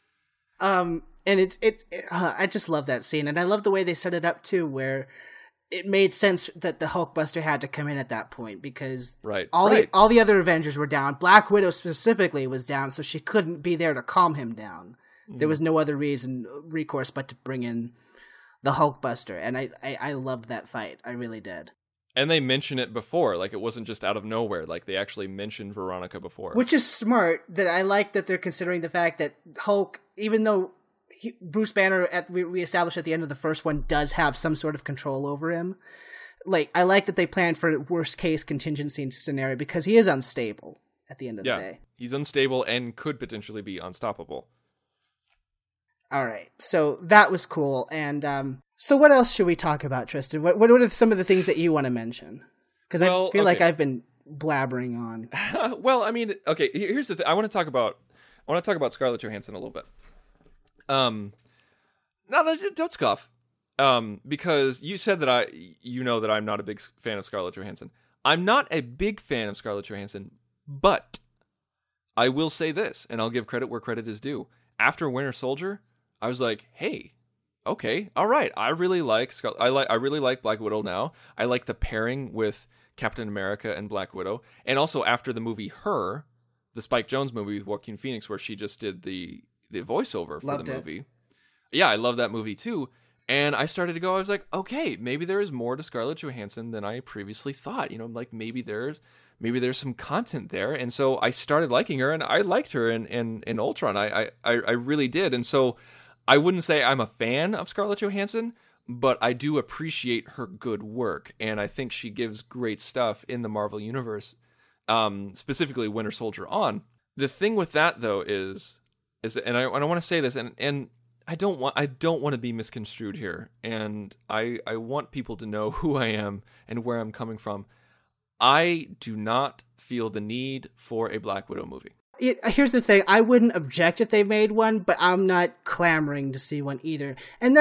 And I just love that scene, and I love the way they set it up too, where it made sense that the Hulkbuster had to come in at that point because all the other Avengers were down. Black Widow specifically was down, so she couldn't be there to calm him down. There was no other recourse but to bring in the Hulkbuster, and I loved that fight. I really did. And they mention it before, like it wasn't just out of nowhere. Like they actually mentioned Veronica before, which is smart. That I like that they're considering the fact that Hulk, even though Bruce Banner, we established at the end of the first one, does have some sort of control over him. Like I like that they planned for worst case contingency scenario because he is unstable at the end of the day. He's unstable and could potentially be unstoppable. All right, so that was cool. And so what else should we talk about, Tristan? What are some of the things that you want to mention? Because I feel like I've been blabbering on. Well, I mean, okay. Here's the thing. I want to talk about Scarlett Johansson a little bit. No, don't scoff. Because you said that that I'm not a big fan of Scarlett Johansson. I'm not a big fan of Scarlett Johansson, but I will say this, and I'll give credit where credit is due. After Winter Soldier, I was like, hey, okay, all right. I really like I really like Black Widow now. I like the pairing with Captain America and Black Widow. And also after the movie Her, the Spike Jonze movie with Joaquin Phoenix, where she just did the voiceover for the movie. Yeah, I love that movie too. And I started to go, I was like, okay, maybe there is more to Scarlett Johansson than I previously thought. You know, like maybe there's some content there. And so I started liking her, and I liked her in Ultron. I really did. And so I wouldn't say I'm a fan of Scarlett Johansson, but I do appreciate her good work, and I think she gives great stuff in the Marvel Universe, specifically Winter Soldier on. The thing with that, though, is and I want to say this, and I don't want to be misconstrued here, and I want people to know who I am and where I'm coming from. I do not feel the need for a Black Widow movie. Here's the thing. I wouldn't object if they made one, but I'm not clamoring to see one either. And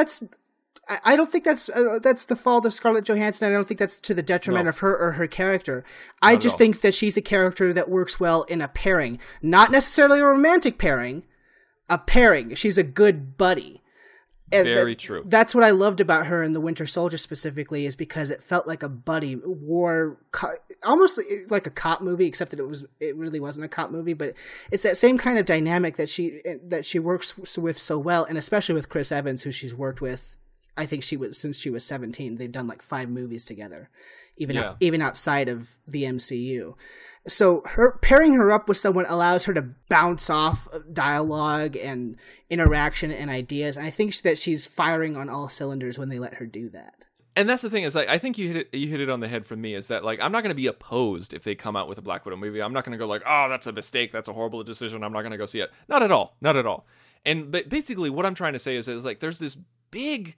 I don't think that's the fault of Scarlett Johansson. I don't think that's to the detriment of her or her character. I just think that she's a character that works well in a pairing. Not necessarily a romantic pairing, a pairing. She's a good buddy. And very true. That's what I loved about her in The Winter Soldier specifically, is because it felt like a buddy war, almost like a cop movie, except that it really wasn't a cop movie. But it's that same kind of dynamic that she works with so well, and especially with Chris Evans, who she's worked with. I think since she was 17. They've done like 5 movies together, even outside of the MCU. So pairing her up with someone allows her to bounce off dialogue and interaction and ideas. And I think that she's firing on all cylinders when they let her do that. And that's the thing, is like, I think you hit it on the head for me, is that like, I'm not going to be opposed if they come out with a Black Widow movie. I'm not going to go like, oh, that's a mistake, that's a horrible decision, I'm not going to go see it. Not at all. And but basically what I'm trying to say is like, there's this big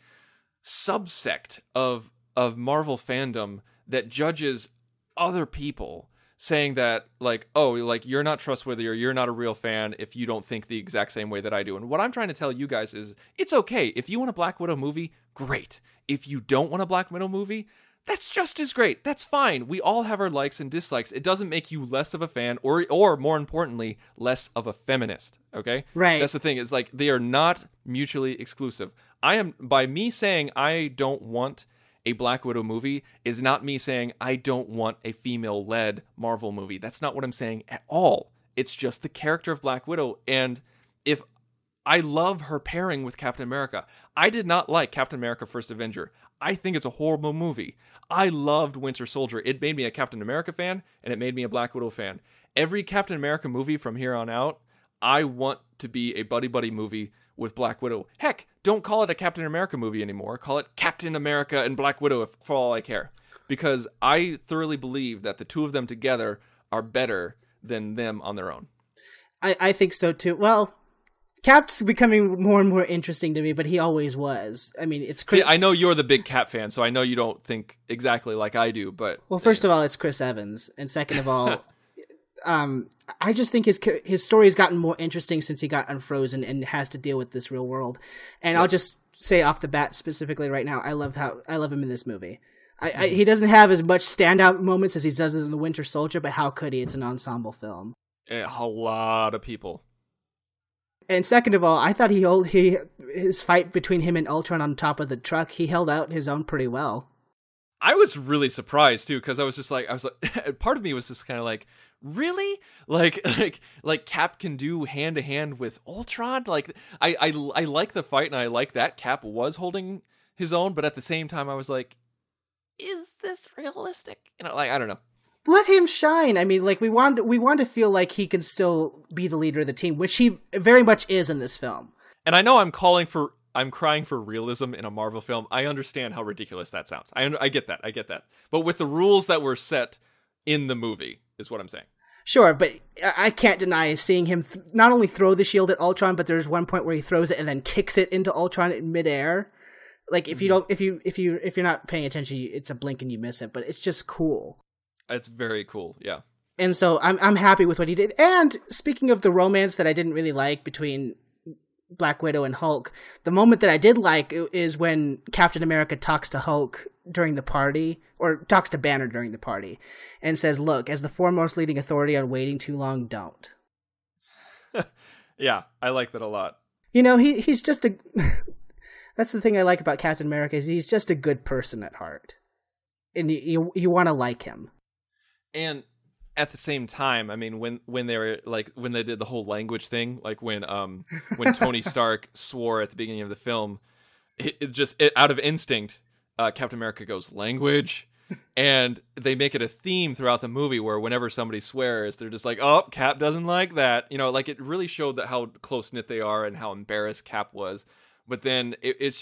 subsect of Marvel fandom that judges other people, saying that like, oh, like, you're not trustworthy or you're not a real fan if you don't think the exact same way that I do. And what I'm trying to tell you guys is, it's okay. If you want a Black Widow movie, great. If you don't want a Black Widow movie, that's just as great. That's fine. We all have our likes and dislikes. It doesn't make you less of a fan or more importantly, less of a feminist. Okay? Right. That's the thing. It's like, they are not mutually exclusive. By me saying I don't want a Black Widow movie is not me saying I don't want a female-led Marvel movie. That's not what I'm saying at all. It's just the character of Black Widow. And if I love her pairing with Captain America. I did not like Captain America First Avenger. I think it's a horrible movie. I loved Winter Soldier. It made me a Captain America fan, and it made me a Black Widow fan. Every Captain America movie from here on out, I want to be a buddy-buddy movie with Black Widow. Heck, don't call it a Captain America movie anymore. Call it Captain America and Black Widow for all I care. Because I thoroughly believe that the two of them together are better than them on their own. I think so too. Well, Cap's becoming more and more interesting to me, but he always was. I mean, it's See, I know you're the big Cap fan, so I know you don't think exactly like I do, but... Well, first of all, it's Chris Evans, and second of all... I just think his story's gotten more interesting since he got unfrozen and has to deal with this real world. And I'll just say off the bat specifically right now, I love him in this movie. He doesn't have as much standout moments as he does in The Winter Soldier, but how could he? It's an ensemble film. A lot of people. And second of all, I thought his fight between him and Ultron on top of the truck, he held out his own pretty well. I was really surprised too, because I was like, part of me was just kind of like, really? Like Cap can do hand to hand with Ultron? Like, I like the fight, and I like that Cap was holding his own, but at the same time, I was like, is this realistic? You know, like, I don't know. Let him shine. I mean, like, we want to feel like he can still be the leader of the team, which he very much is in this film. And I know I'm crying for realism in a Marvel film. I understand how ridiculous that sounds. I get that. But with the rules that were set in the movie, is what I'm saying. Sure, but I can't deny seeing him not only throw the shield at Ultron, but there's one point where he throws it and then kicks it into Ultron in midair. Like, if you're not paying attention, it's a blink and you miss it. But it's just cool. It's very cool, yeah. And so I'm happy with what he did. And speaking of the romance that I didn't really like between Black Widow and Hulk, the moment that I did like is when Captain America talks to Hulk during the party, or talks to Banner during the party, and says, look, as the foremost leading authority on waiting too long, don't. Yeah, I like that a lot. You know, he's just a... That's the thing I like about Captain America, is he's just a good person at heart. And you want to like him. And at the same time, I mean, when they were like, when they did the whole language thing, like when Tony Stark swore at the beginning of the film, it out of instinct, Captain America goes, language, and they make it a theme throughout the movie where whenever somebody swears, they're just like, oh, Cap doesn't like that. You know, like, it really showed that how close knit they are and how embarrassed Cap was. But then it's just,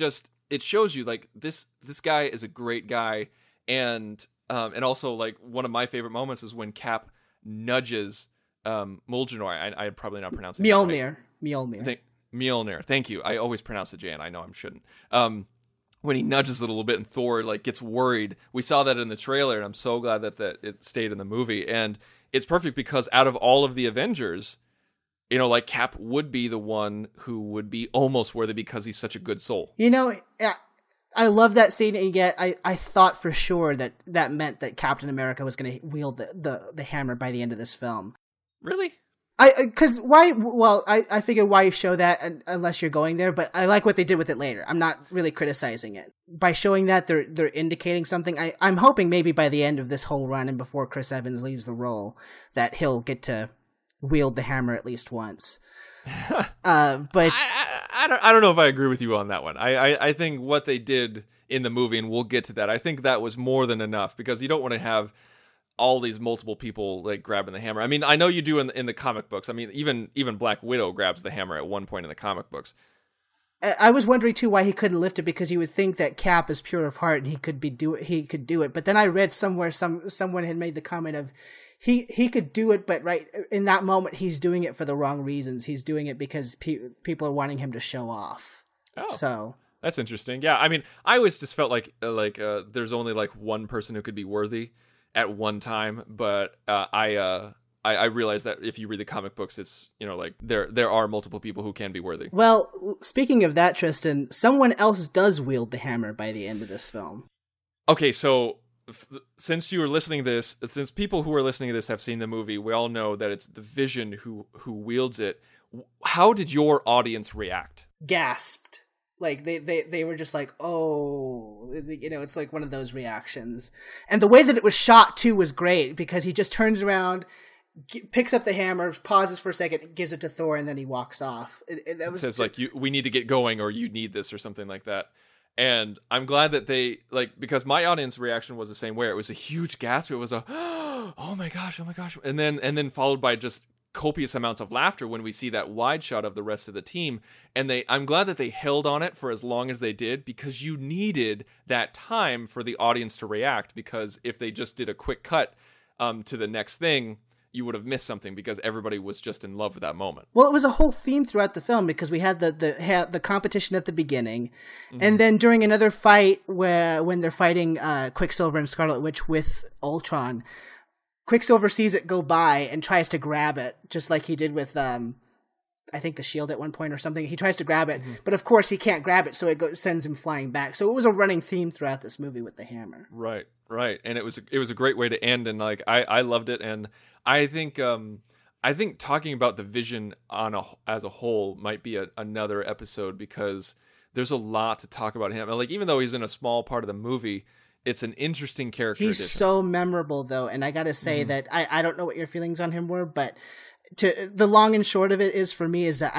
it shows you like this guy is a great guy, and also like one of my favorite moments is when Cap nudges Mjolnir. I'm probably not pronouncing Mjolnir. Mjolnir. Thank you. I always pronounce it J, and I know I shouldn't. When he nudges it a little bit and Thor like gets worried. We saw that in the trailer, and I'm so glad that it stayed in the movie. And it's perfect because out of all of the Avengers, you know, like Cap would be the one who would be almost worthy because he's such a good soul. You know, I love that scene, and yet I thought for sure that meant that Captain America was going to wield the hammer by the end of this film. Really? Because why? Well, I figured why show that unless you're going there, but I like what they did with it later. I'm not really criticizing it. By showing that, they're indicating something. I'm hoping maybe by the end of this whole run and before Chris Evans leaves the role, that he'll get to wield the hammer at least once. But I don't know if I agree with you on that one. I think what they did in the movie, and we'll get to that, I think that was more than enough, because you don't want to have all these multiple people like grabbing the hammer. I mean, I know you do in the comic books. I mean, even Black Widow grabs the hammer at one point in the comic books. I was wondering too why he couldn't lift it, because you would think that Cap is pure of heart and he could do it. But then I read somewhere someone had made the comment of he could do it, but right in that moment he's doing it for the wrong reasons. He's doing it because people are wanting him to show off. Oh, so that's interesting. Yeah, I mean, I always just felt like there's only like one person who could be worthy at one time, but I realize that if you read the comic books, it's, you know, like there are multiple people who can be worthy. Well, speaking of that, Tristan, someone else does wield the hammer by the end of this film. Okay, so since you are listening to this, since people who are listening to this have seen the movie, we all know that it's the Vision who wields it. How did your audience react? Gasped. Like they were just like, oh, you know, it's like one of those reactions. And the way that it was shot too was great, because he just turns around, picks up the hammer, pauses for a second, gives it to Thor, and then he walks off. It says like, we need to get going, or you need this, or something like that. And I'm glad that they, like, because my audience reaction was the same way. It was a huge gasp. It was a, oh my gosh. And then followed by just copious amounts of laughter when we see that wide shot of the rest of the team. And I'm glad that they held on it for as long as they did, because you needed that time for the audience to react, because if they just did a quick cut to the next thing, you would have missed something, because everybody was just in love with that moment. Well, it was a whole theme throughout the film, because we had the competition at the beginning, and then during another fight when they're fighting Quicksilver and Scarlet Witch with Ultron, Quicksilver sees it go by and tries to grab it, just like he did with, I think, the shield at one point or something. He tries to grab it, but of course he can't grab it, so it sends him flying back. So it was a running theme throughout this movie with the hammer. Right. And it was a great way to end, and like I loved it, and I think talking about the Vision as a whole might be another episode, because there's a lot to talk about him. And like, even though he's in a small part of the movie, it's an interesting character. He's addition. so memorable, though, and I gotta say that I don't know what your feelings on him were, but the long and short of it is, for me, is that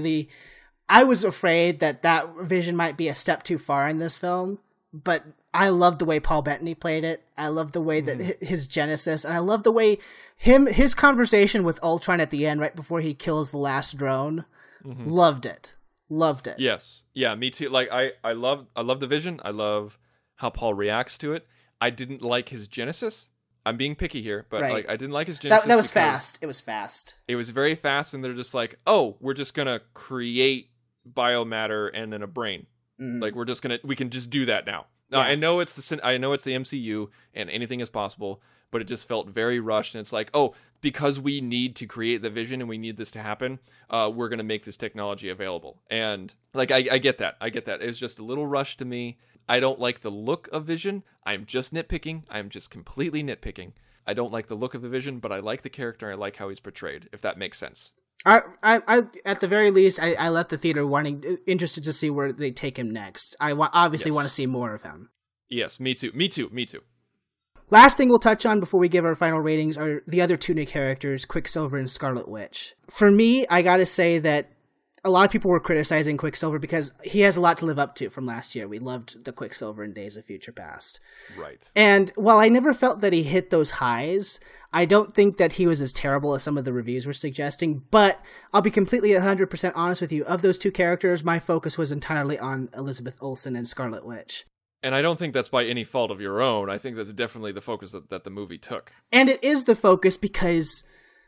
I was afraid that Vision might be a step too far in this film, but I love the way Paul Bettany played it. I love the way that his genesis, and I love the way his conversation with Ultron at the end, right before he kills the last drone. Loved it. Yes, yeah, me too. Like I love the Vision. I love how Paul reacts to it. I didn't like his genesis. I'm being picky here, but like I didn't like his genesis. That was fast. It was fast. It was very fast, and they're just like, oh, we're just gonna create biomatter and then a brain. Like we can just do that now. Now, I know it's the MCU and anything is possible, but it just felt very rushed. And it's like, oh, because we need to create the Vision and we need this to happen, we're going to make this technology available. And like, I get that. It's just a little rushed to me. I don't like the look of Vision. I'm just nitpicking. I'm just completely nitpicking. I don't like the look of the Vision, but I like the character. I like how he's portrayed, if that makes sense. I at the very least, I left the theater interested to see where they take him next. I obviously want to see more of him. Yes, me too. Last thing we'll touch on before we give our final ratings are the other two new characters, Quicksilver and Scarlet Witch. For me, I gotta say that a lot of people were criticizing Quicksilver because he has a lot to live up to from last year. We loved the Quicksilver in Days of Future Past. Right. And while I never felt that he hit those highs, I don't think that he was as terrible as some of the reviews were suggesting. But I'll be completely 100% honest with you. Of those two characters, my focus was entirely on Elizabeth Olsen and Scarlet Witch. And I don't think that's by any fault of your own. I think that's definitely the focus that the movie took. And it is the focus because,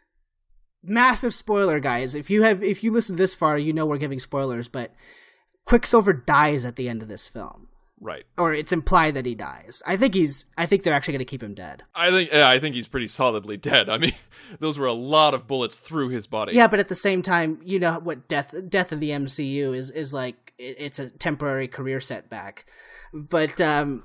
massive spoiler, guys. If you listen this far, you know we're giving spoilers, but Quicksilver dies at the end of this film. Right. Or it's implied that he dies. I think they're actually going to keep him dead. I think he's pretty solidly dead. I mean, those were a lot of bullets through his body. Yeah, but at the same time, you know what death of the MCU is like. It's a temporary career setback. But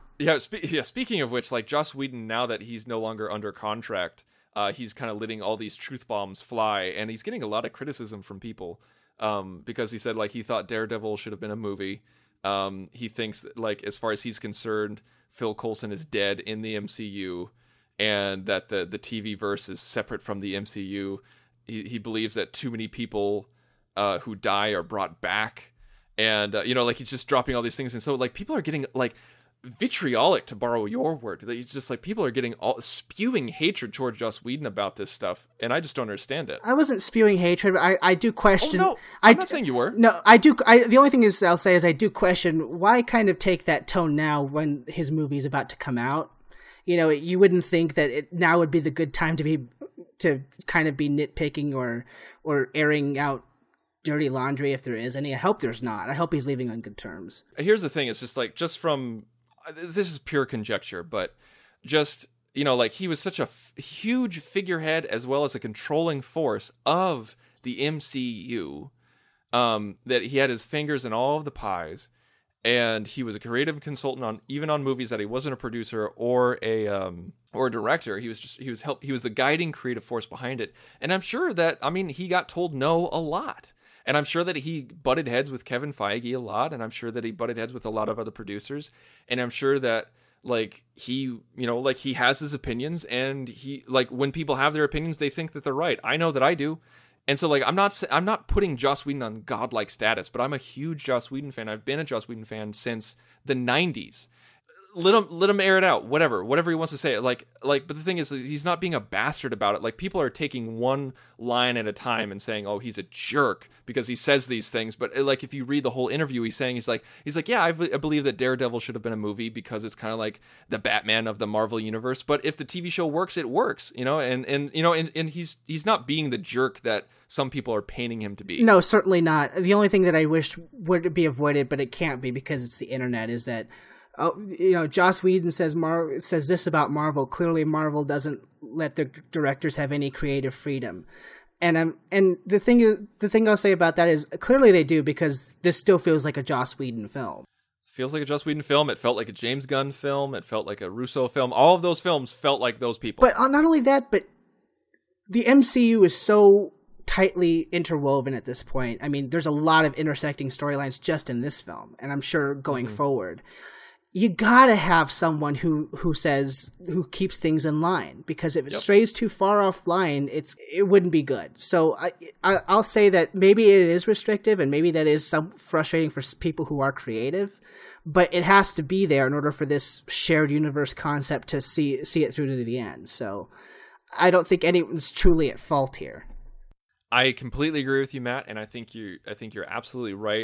speaking of which, like Joss Whedon, now that he's no longer under contract, he's kind of letting all these truth bombs fly, and he's getting a lot of criticism from people because he said like he thought Daredevil should have been a movie. He thinks that, like, as far as he's concerned, Phil Coulson is dead in the MCU, and that the TV verse is separate from the MCU. He believes that too many people who die are brought back. And, like, he's just dropping all these things. And so, like, people are getting, like, vitriolic, to borrow your word. He's just, like, people are getting spewing hatred towards Joss Whedon about this stuff. And I just don't understand it. I wasn't spewing hatred, but I do question... Oh, no, I'm not saying you were. No, I do... the only thing I'll say is I do question why kind of take that tone now when his movie's about to come out. You know, you wouldn't think that now would be the good time to kind of be nitpicking or airing out dirty laundry, if there is any. I hope there's not. I hope he's leaving on good terms. Here's the thing. It's just like, this is pure conjecture, but just, like he was such a huge figurehead as well as a controlling force of the MCU, that he had his fingers in all of the pies, and he was a creative consultant on movies that he wasn't a producer or a director. He was the guiding creative force behind it. And I'm sure that, he got told no a lot. And I'm sure that he butted heads with Kevin Feige a lot, and I'm sure that he butted heads with a lot of other producers, and I'm sure that, like, he has his opinions, and he, like, when people have their opinions, they think that they're right. I know that I do. And so, like, I'm not putting Joss Whedon on godlike status, but I'm a huge Joss Whedon fan. I've been a Joss Whedon fan since the 90s. Let him air it out, whatever he wants to say. Like, but the thing is, he's not being a bastard about it. Like, people are taking one line at a time and saying, "Oh, he's a jerk," because he says these things. But like, if you read the whole interview, he's like, "Yeah, I believe that Daredevil should have been a movie because it's kind of like the Batman of the Marvel universe. But if the TV show works, it works, And he's not being the jerk that some people are painting him to be. No, certainly not. The only thing that I wished would be avoided, but it can't be because it's the internet, is that. Joss Whedon says this about Marvel. Clearly, Marvel doesn't let the directors have any creative freedom, and the thing I'll say about that is clearly they do, because this still feels like a Joss Whedon film. It feels like a Joss Whedon film. It felt like a James Gunn film. It felt like a Russo film. All of those films felt like those people. But not only that, but the MCU is so tightly interwoven at this point. I mean, there's a lot of intersecting storylines just in this film, and I'm sure going forward. You gotta have someone who keeps things in line, because if it strays too far offline, it wouldn't be good. So I'll say that maybe it is restrictive, and maybe that is some frustrating for people who are creative, but it has to be there in order for this shared universe concept to see it through to the end. So I don't think anyone's truly at fault here. I completely agree with you, Matt, and I think you're absolutely right.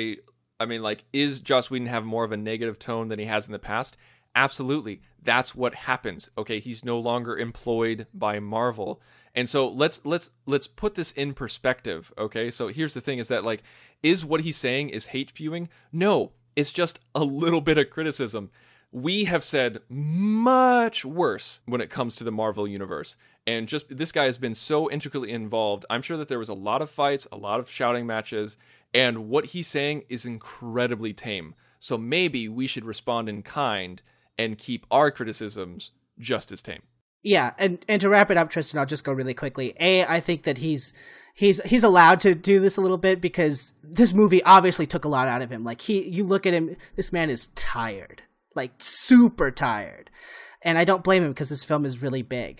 I mean, like, is Joss Whedon have more of a negative tone than he has in the past? Absolutely. That's what happens. Okay, he's no longer employed by Marvel. And so let's put this in perspective, okay? So here's the thing, is that, like, is what he's saying is hate spewing? No, it's just a little bit of criticism. We have said much worse when it comes to the Marvel universe. And just, this guy has been so intricately involved. I'm sure that there was a lot of fights, a lot of shouting matches, and what he's saying is incredibly tame. So maybe we should respond in kind and keep our criticisms just as tame. Yeah, and to wrap it up, Tristan, I'll just go really quickly. I think that he's allowed to do this a little bit because this movie obviously took a lot out of him. Like, you look at him, this man is tired, like super tired. And I don't blame him because this film is really big.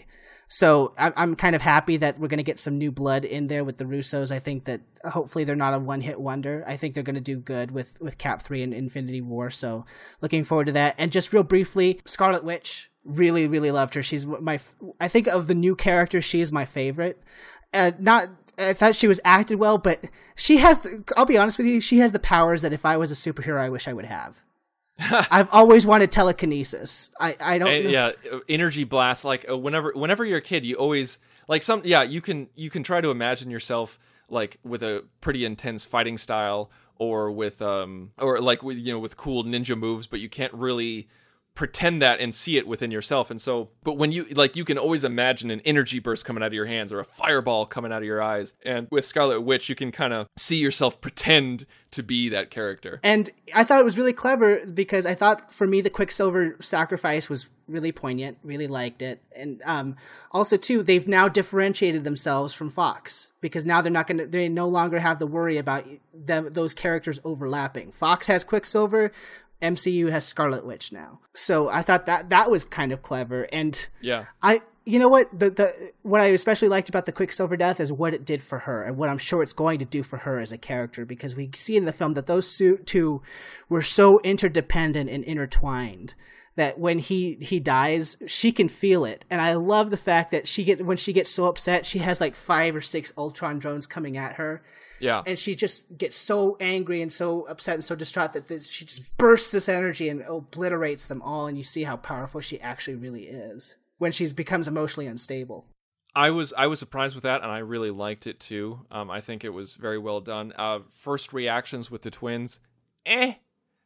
So I'm kind of happy that we're going to get some new blood in there with the Russos. I think that hopefully they're not a one-hit wonder. I think they're going to do good with Cap 3 and Infinity War. So looking forward to that. And just real briefly, Scarlet Witch, really, really loved her. She's I think of the new characters, she is my favorite. I thought she was acted well, but she has, I'll be honest with you, she has the powers that if I was a superhero, I wish I would have. I've always wanted telekinesis. I don't know. Yeah, energy blast. Like whenever you're a kid, you always like you can try to imagine yourself like with a pretty intense fighting style or with with cool ninja moves, but you can't really pretend that and see it within yourself. And so, but when you can always imagine an energy burst coming out of your hands or a fireball coming out of your eyes. And with Scarlet Witch, you can kind of see yourself pretend to be that character. And I thought it was really clever because I thought for me, the Quicksilver sacrifice was really poignant, really liked it. And also too, they've now differentiated themselves from Fox because now they no longer have to worry about those characters overlapping. Fox has Quicksilver, MCU has Scarlet Witch now. So I thought that was kind of clever. And yeah, you know what, what I especially liked about the Quicksilver death is what it did for her and what I'm sure it's going to do for her as a character, because we see in the film that those two were so interdependent and intertwined that when he dies, she can feel it. And I love the fact that when she gets so upset, she has like 5 or 6 Ultron drones coming at her. Yeah. And she just gets so angry and so upset and so distraught that she just bursts this energy and obliterates them all. And you see how powerful she actually really is when she becomes emotionally unstable. I was surprised with that, and I really liked it too. I think it was very well done. First reactions with the twins, I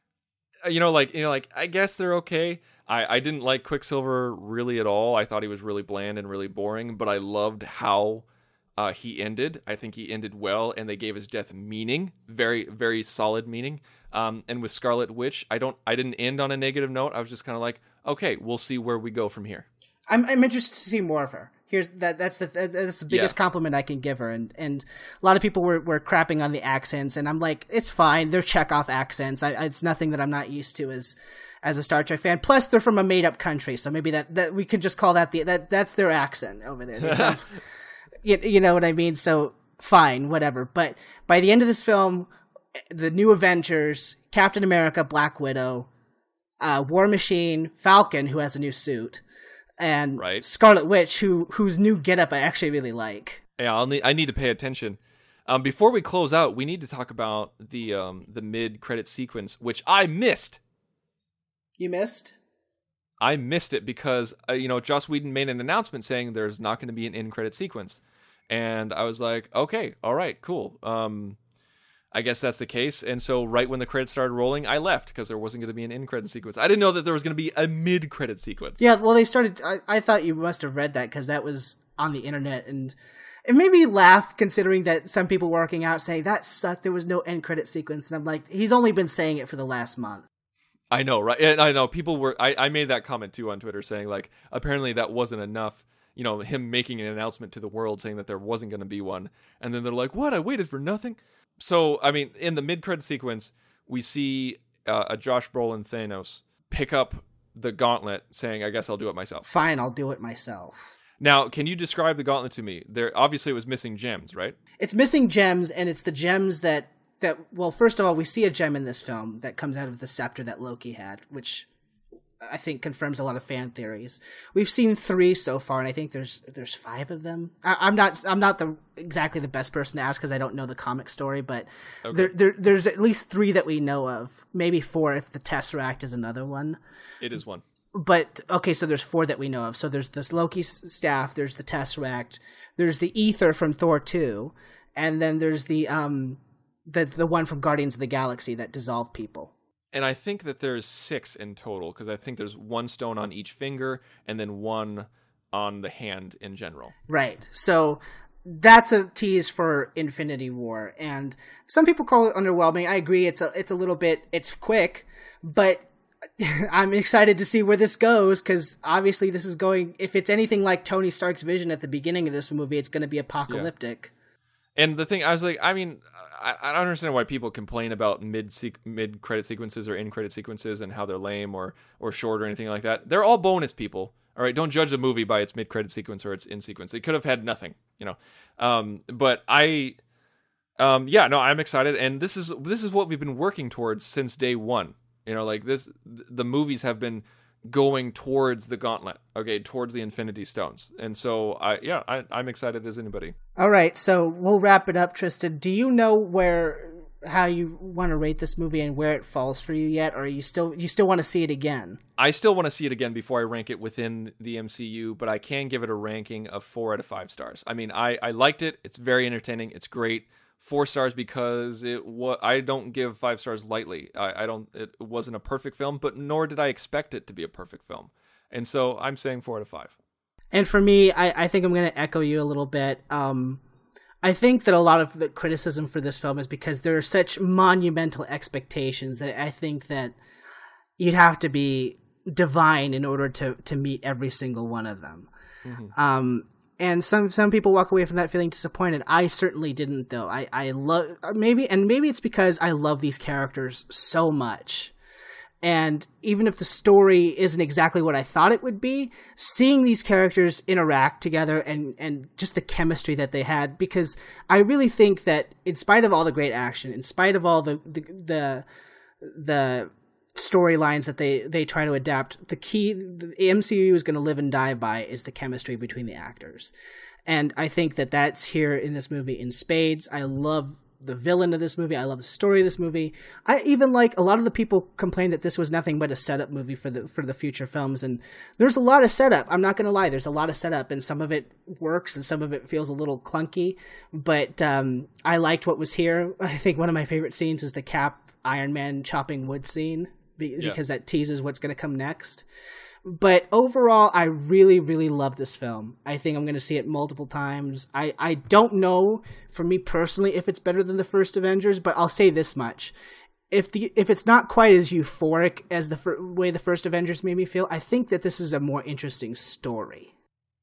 guess they're okay. I didn't like Quicksilver really at all. I thought he was really bland and really boring, but I loved how he ended. I think he ended well, and they gave his death meaning, very, very solid meaning. And with Scarlet Witch, I didn't end on a negative note. I was just kind of like, okay, we'll see where we go from here. I'm interested to see more of her. That's the biggest compliment I can give her. And a lot of people were crapping on the accents, and I'm like, it's fine. They're Chekhov accents. It's nothing that I'm not used to as a Star Trek fan. Plus, they're from a made up country, so maybe that we can just call that that's their accent over there. They sound, you know what I mean? So fine, whatever. But by the end of this film, the new Avengers, Captain America, Black Widow, War Machine, Falcon, who has a new suit, and Scarlet Witch, whose new getup I actually really like. Yeah, I need to pay attention. Before we close out, we need to talk about the mid-credit sequence, which I missed. You missed? I missed it because Joss Whedon made an announcement saying there's not going to be an end-credit sequence, and I was like, okay, all right, cool. I guess that's the case. And so right when the credits started rolling, I left because there wasn't going to be an end-credit sequence. I didn't know that there was going to be a mid-credit sequence. Yeah, well, they started... I thought you must have read that because that was on the internet, and it made me laugh considering that some people working out say, that sucked, there was no end-credit sequence. And I'm like, he's only been saying it for the last month. I know, right? And I know people were... I made that comment, too, on Twitter saying, like, apparently that wasn't enough. Him making an announcement to the world saying that there wasn't going to be one. And then they're like, what? I waited for nothing? So, I mean, in the mid-credit sequence, we see a Josh Brolin Thanos pick up the gauntlet saying, I guess I'll do it myself. Fine, I'll do it myself. Now, can you describe the gauntlet to me? Obviously, it was missing gems, right? It's missing gems, and it's the gems that well, first of all, we see a gem in this film that comes out of the scepter that Loki had, which I think confirms a lot of fan theories. We've seen 3 so far, and I think there's 5 of them. I'm not exactly the best person to ask because I don't know the comic story, but okay. There's at least 3 that we know of. Maybe 4 if the Tesseract is another one. It is one. But okay, so there's 4 that we know of. So there's this Loki's staff, there's the Tesseract, there's the Ether from Thor 2, and then there's the one from Guardians of the Galaxy that dissolve people. And I think that there's 6 in total, because I think there's 1 stone on each finger and then 1 on the hand in general. Right. So that's a tease for Infinity War. And some people call it underwhelming. I agree. It's a little bit, it's quick, but I'm excited to see where this goes, because obviously this is going, if it's anything like Tony Stark's vision at the beginning of this movie, it's going to be apocalyptic. Yeah. And the thing, I was like, I mean, I don't understand why people complain about mid-credit sequences or end-credit sequences and how they're lame or short or anything like that. They're all bonus, people. All right, don't judge the movie by its mid-credit sequence or its in sequence. It could have had nothing, But I'm excited, and this is what we've been working towards since day one. The movies have been going towards the gauntlet, towards the Infinity Stones, and so I'm excited as anybody. All right, so we'll wrap it up, Tristan. Do you know how you want to rate this movie and where it falls for you yet, or you still want to see it again? I still want to see it again before I rank it within the MCU, but I can give it a ranking of 4 out of 5 stars. I mean, I liked it. It's very entertaining. It's great. 4 stars because I don't give 5 stars lightly. It wasn't a perfect film, but nor did I expect it to be a perfect film. And so I'm saying 4 out of 5. And for me, I think I'm going to echo you a little bit. I think that a lot of the criticism for this film is because there are such monumental expectations that I think that you'd have to be divine in order to meet every single one of them. Mm-hmm. And some people walk away from that feeling disappointed. I certainly didn't, though. I love maybe it's because I love these characters so much. And even if the story isn't exactly what I thought it would be, seeing these characters interact together and just the chemistry that they had, because I really think that in spite of all the great action, in spite of all the storylines that they try to adapt, the MCU is going to live and die by is the chemistry between the actors. And I think that that's here in this movie in spades. I love the villain of this movie. I love the story of this movie. I even like a lot of the people complained that this was nothing but a setup movie for the future films. And there's a lot of setup. I'm not going to lie. There's a lot of setup, and some of it works and some of it feels a little clunky. But I liked what was here. I think one of my favorite scenes is the Cap Iron Man chopping wood scene, because that teases what's going to come next. But overall, I really, really love this film. I think I'm going to see it multiple times. I don't know, for me personally, if it's better than the first Avengers, but I'll say this much. If it's not quite as euphoric as the way the first Avengers made me feel, I think that this is a more interesting story.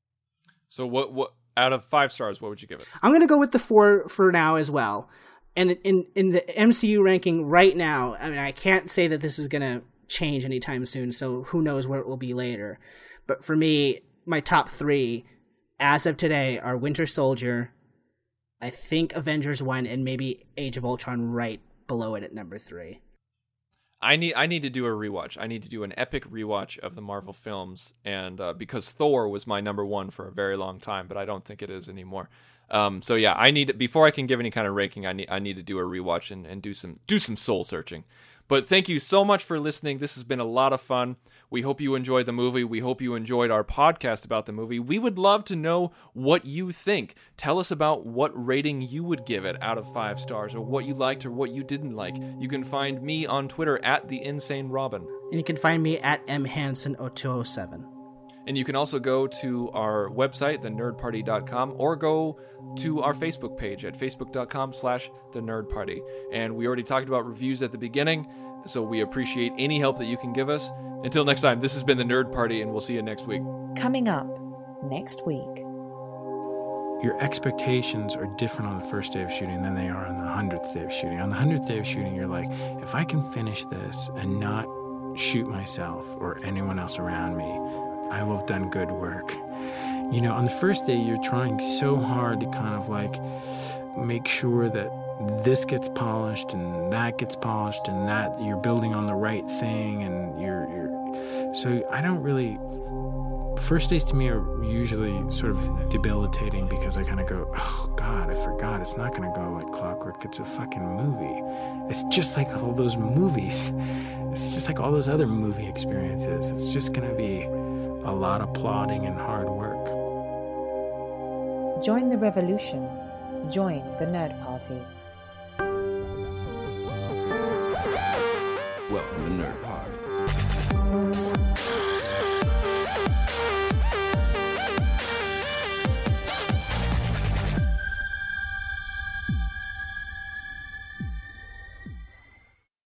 So what out of 5 stars, what would you give it? I'm going to go with the 4 for now as well. And in the MCU ranking right now, I mean, I can't say that this is going to change anytime soon, so who knows where it will be later. But for me, my top 3 as of today are Winter Soldier, I think Avengers 1, and maybe Age of Ultron right below it at number 3. I need to do a rewatch. I need to do an epic rewatch of the Marvel films, and because Thor was my number 1 for a very long time, but I don't think it is anymore. So yeah, I need, before I can give any kind of ranking, I need to do a rewatch and do some soul searching. But thank you so much for listening. This has been a lot of fun. We hope you enjoyed the movie. We hope you enjoyed our podcast about the movie. We would love to know what you think. Tell us about what rating you would give it out of 5 stars, or what you liked or what you didn't like. You can find me on Twitter at @TheInsaneRobin. And you can find me at mhanson0207. And you can also go to our website, thenerdparty.com, or go to our Facebook page at facebook.com/thenerdparty. And we already talked about reviews at the beginning, so we appreciate any help that you can give us. Until next time, this has been The Nerd Party, and we'll see you next week. Coming up next week. Your expectations are different on the first day of shooting than they are on the 100th day of shooting. On the 100th day of shooting, you're like, if I can finish this and not shoot myself or anyone else around me, I will have done good work. You know, on the first day, you're trying so hard to kind of like make sure that this gets polished and that gets polished and that you're building on the right thing, and you're so I don't really, first days to me are usually sort of debilitating, because I kind of go, oh God, I forgot, it's not going to go like clockwork. It's a fucking movie. It's just like all those movies. It's just like all those other movie experiences. It's just going to be a lot of plodding and hard work. Join the revolution. Join the Nerd Party. Welcome to Nerd Party.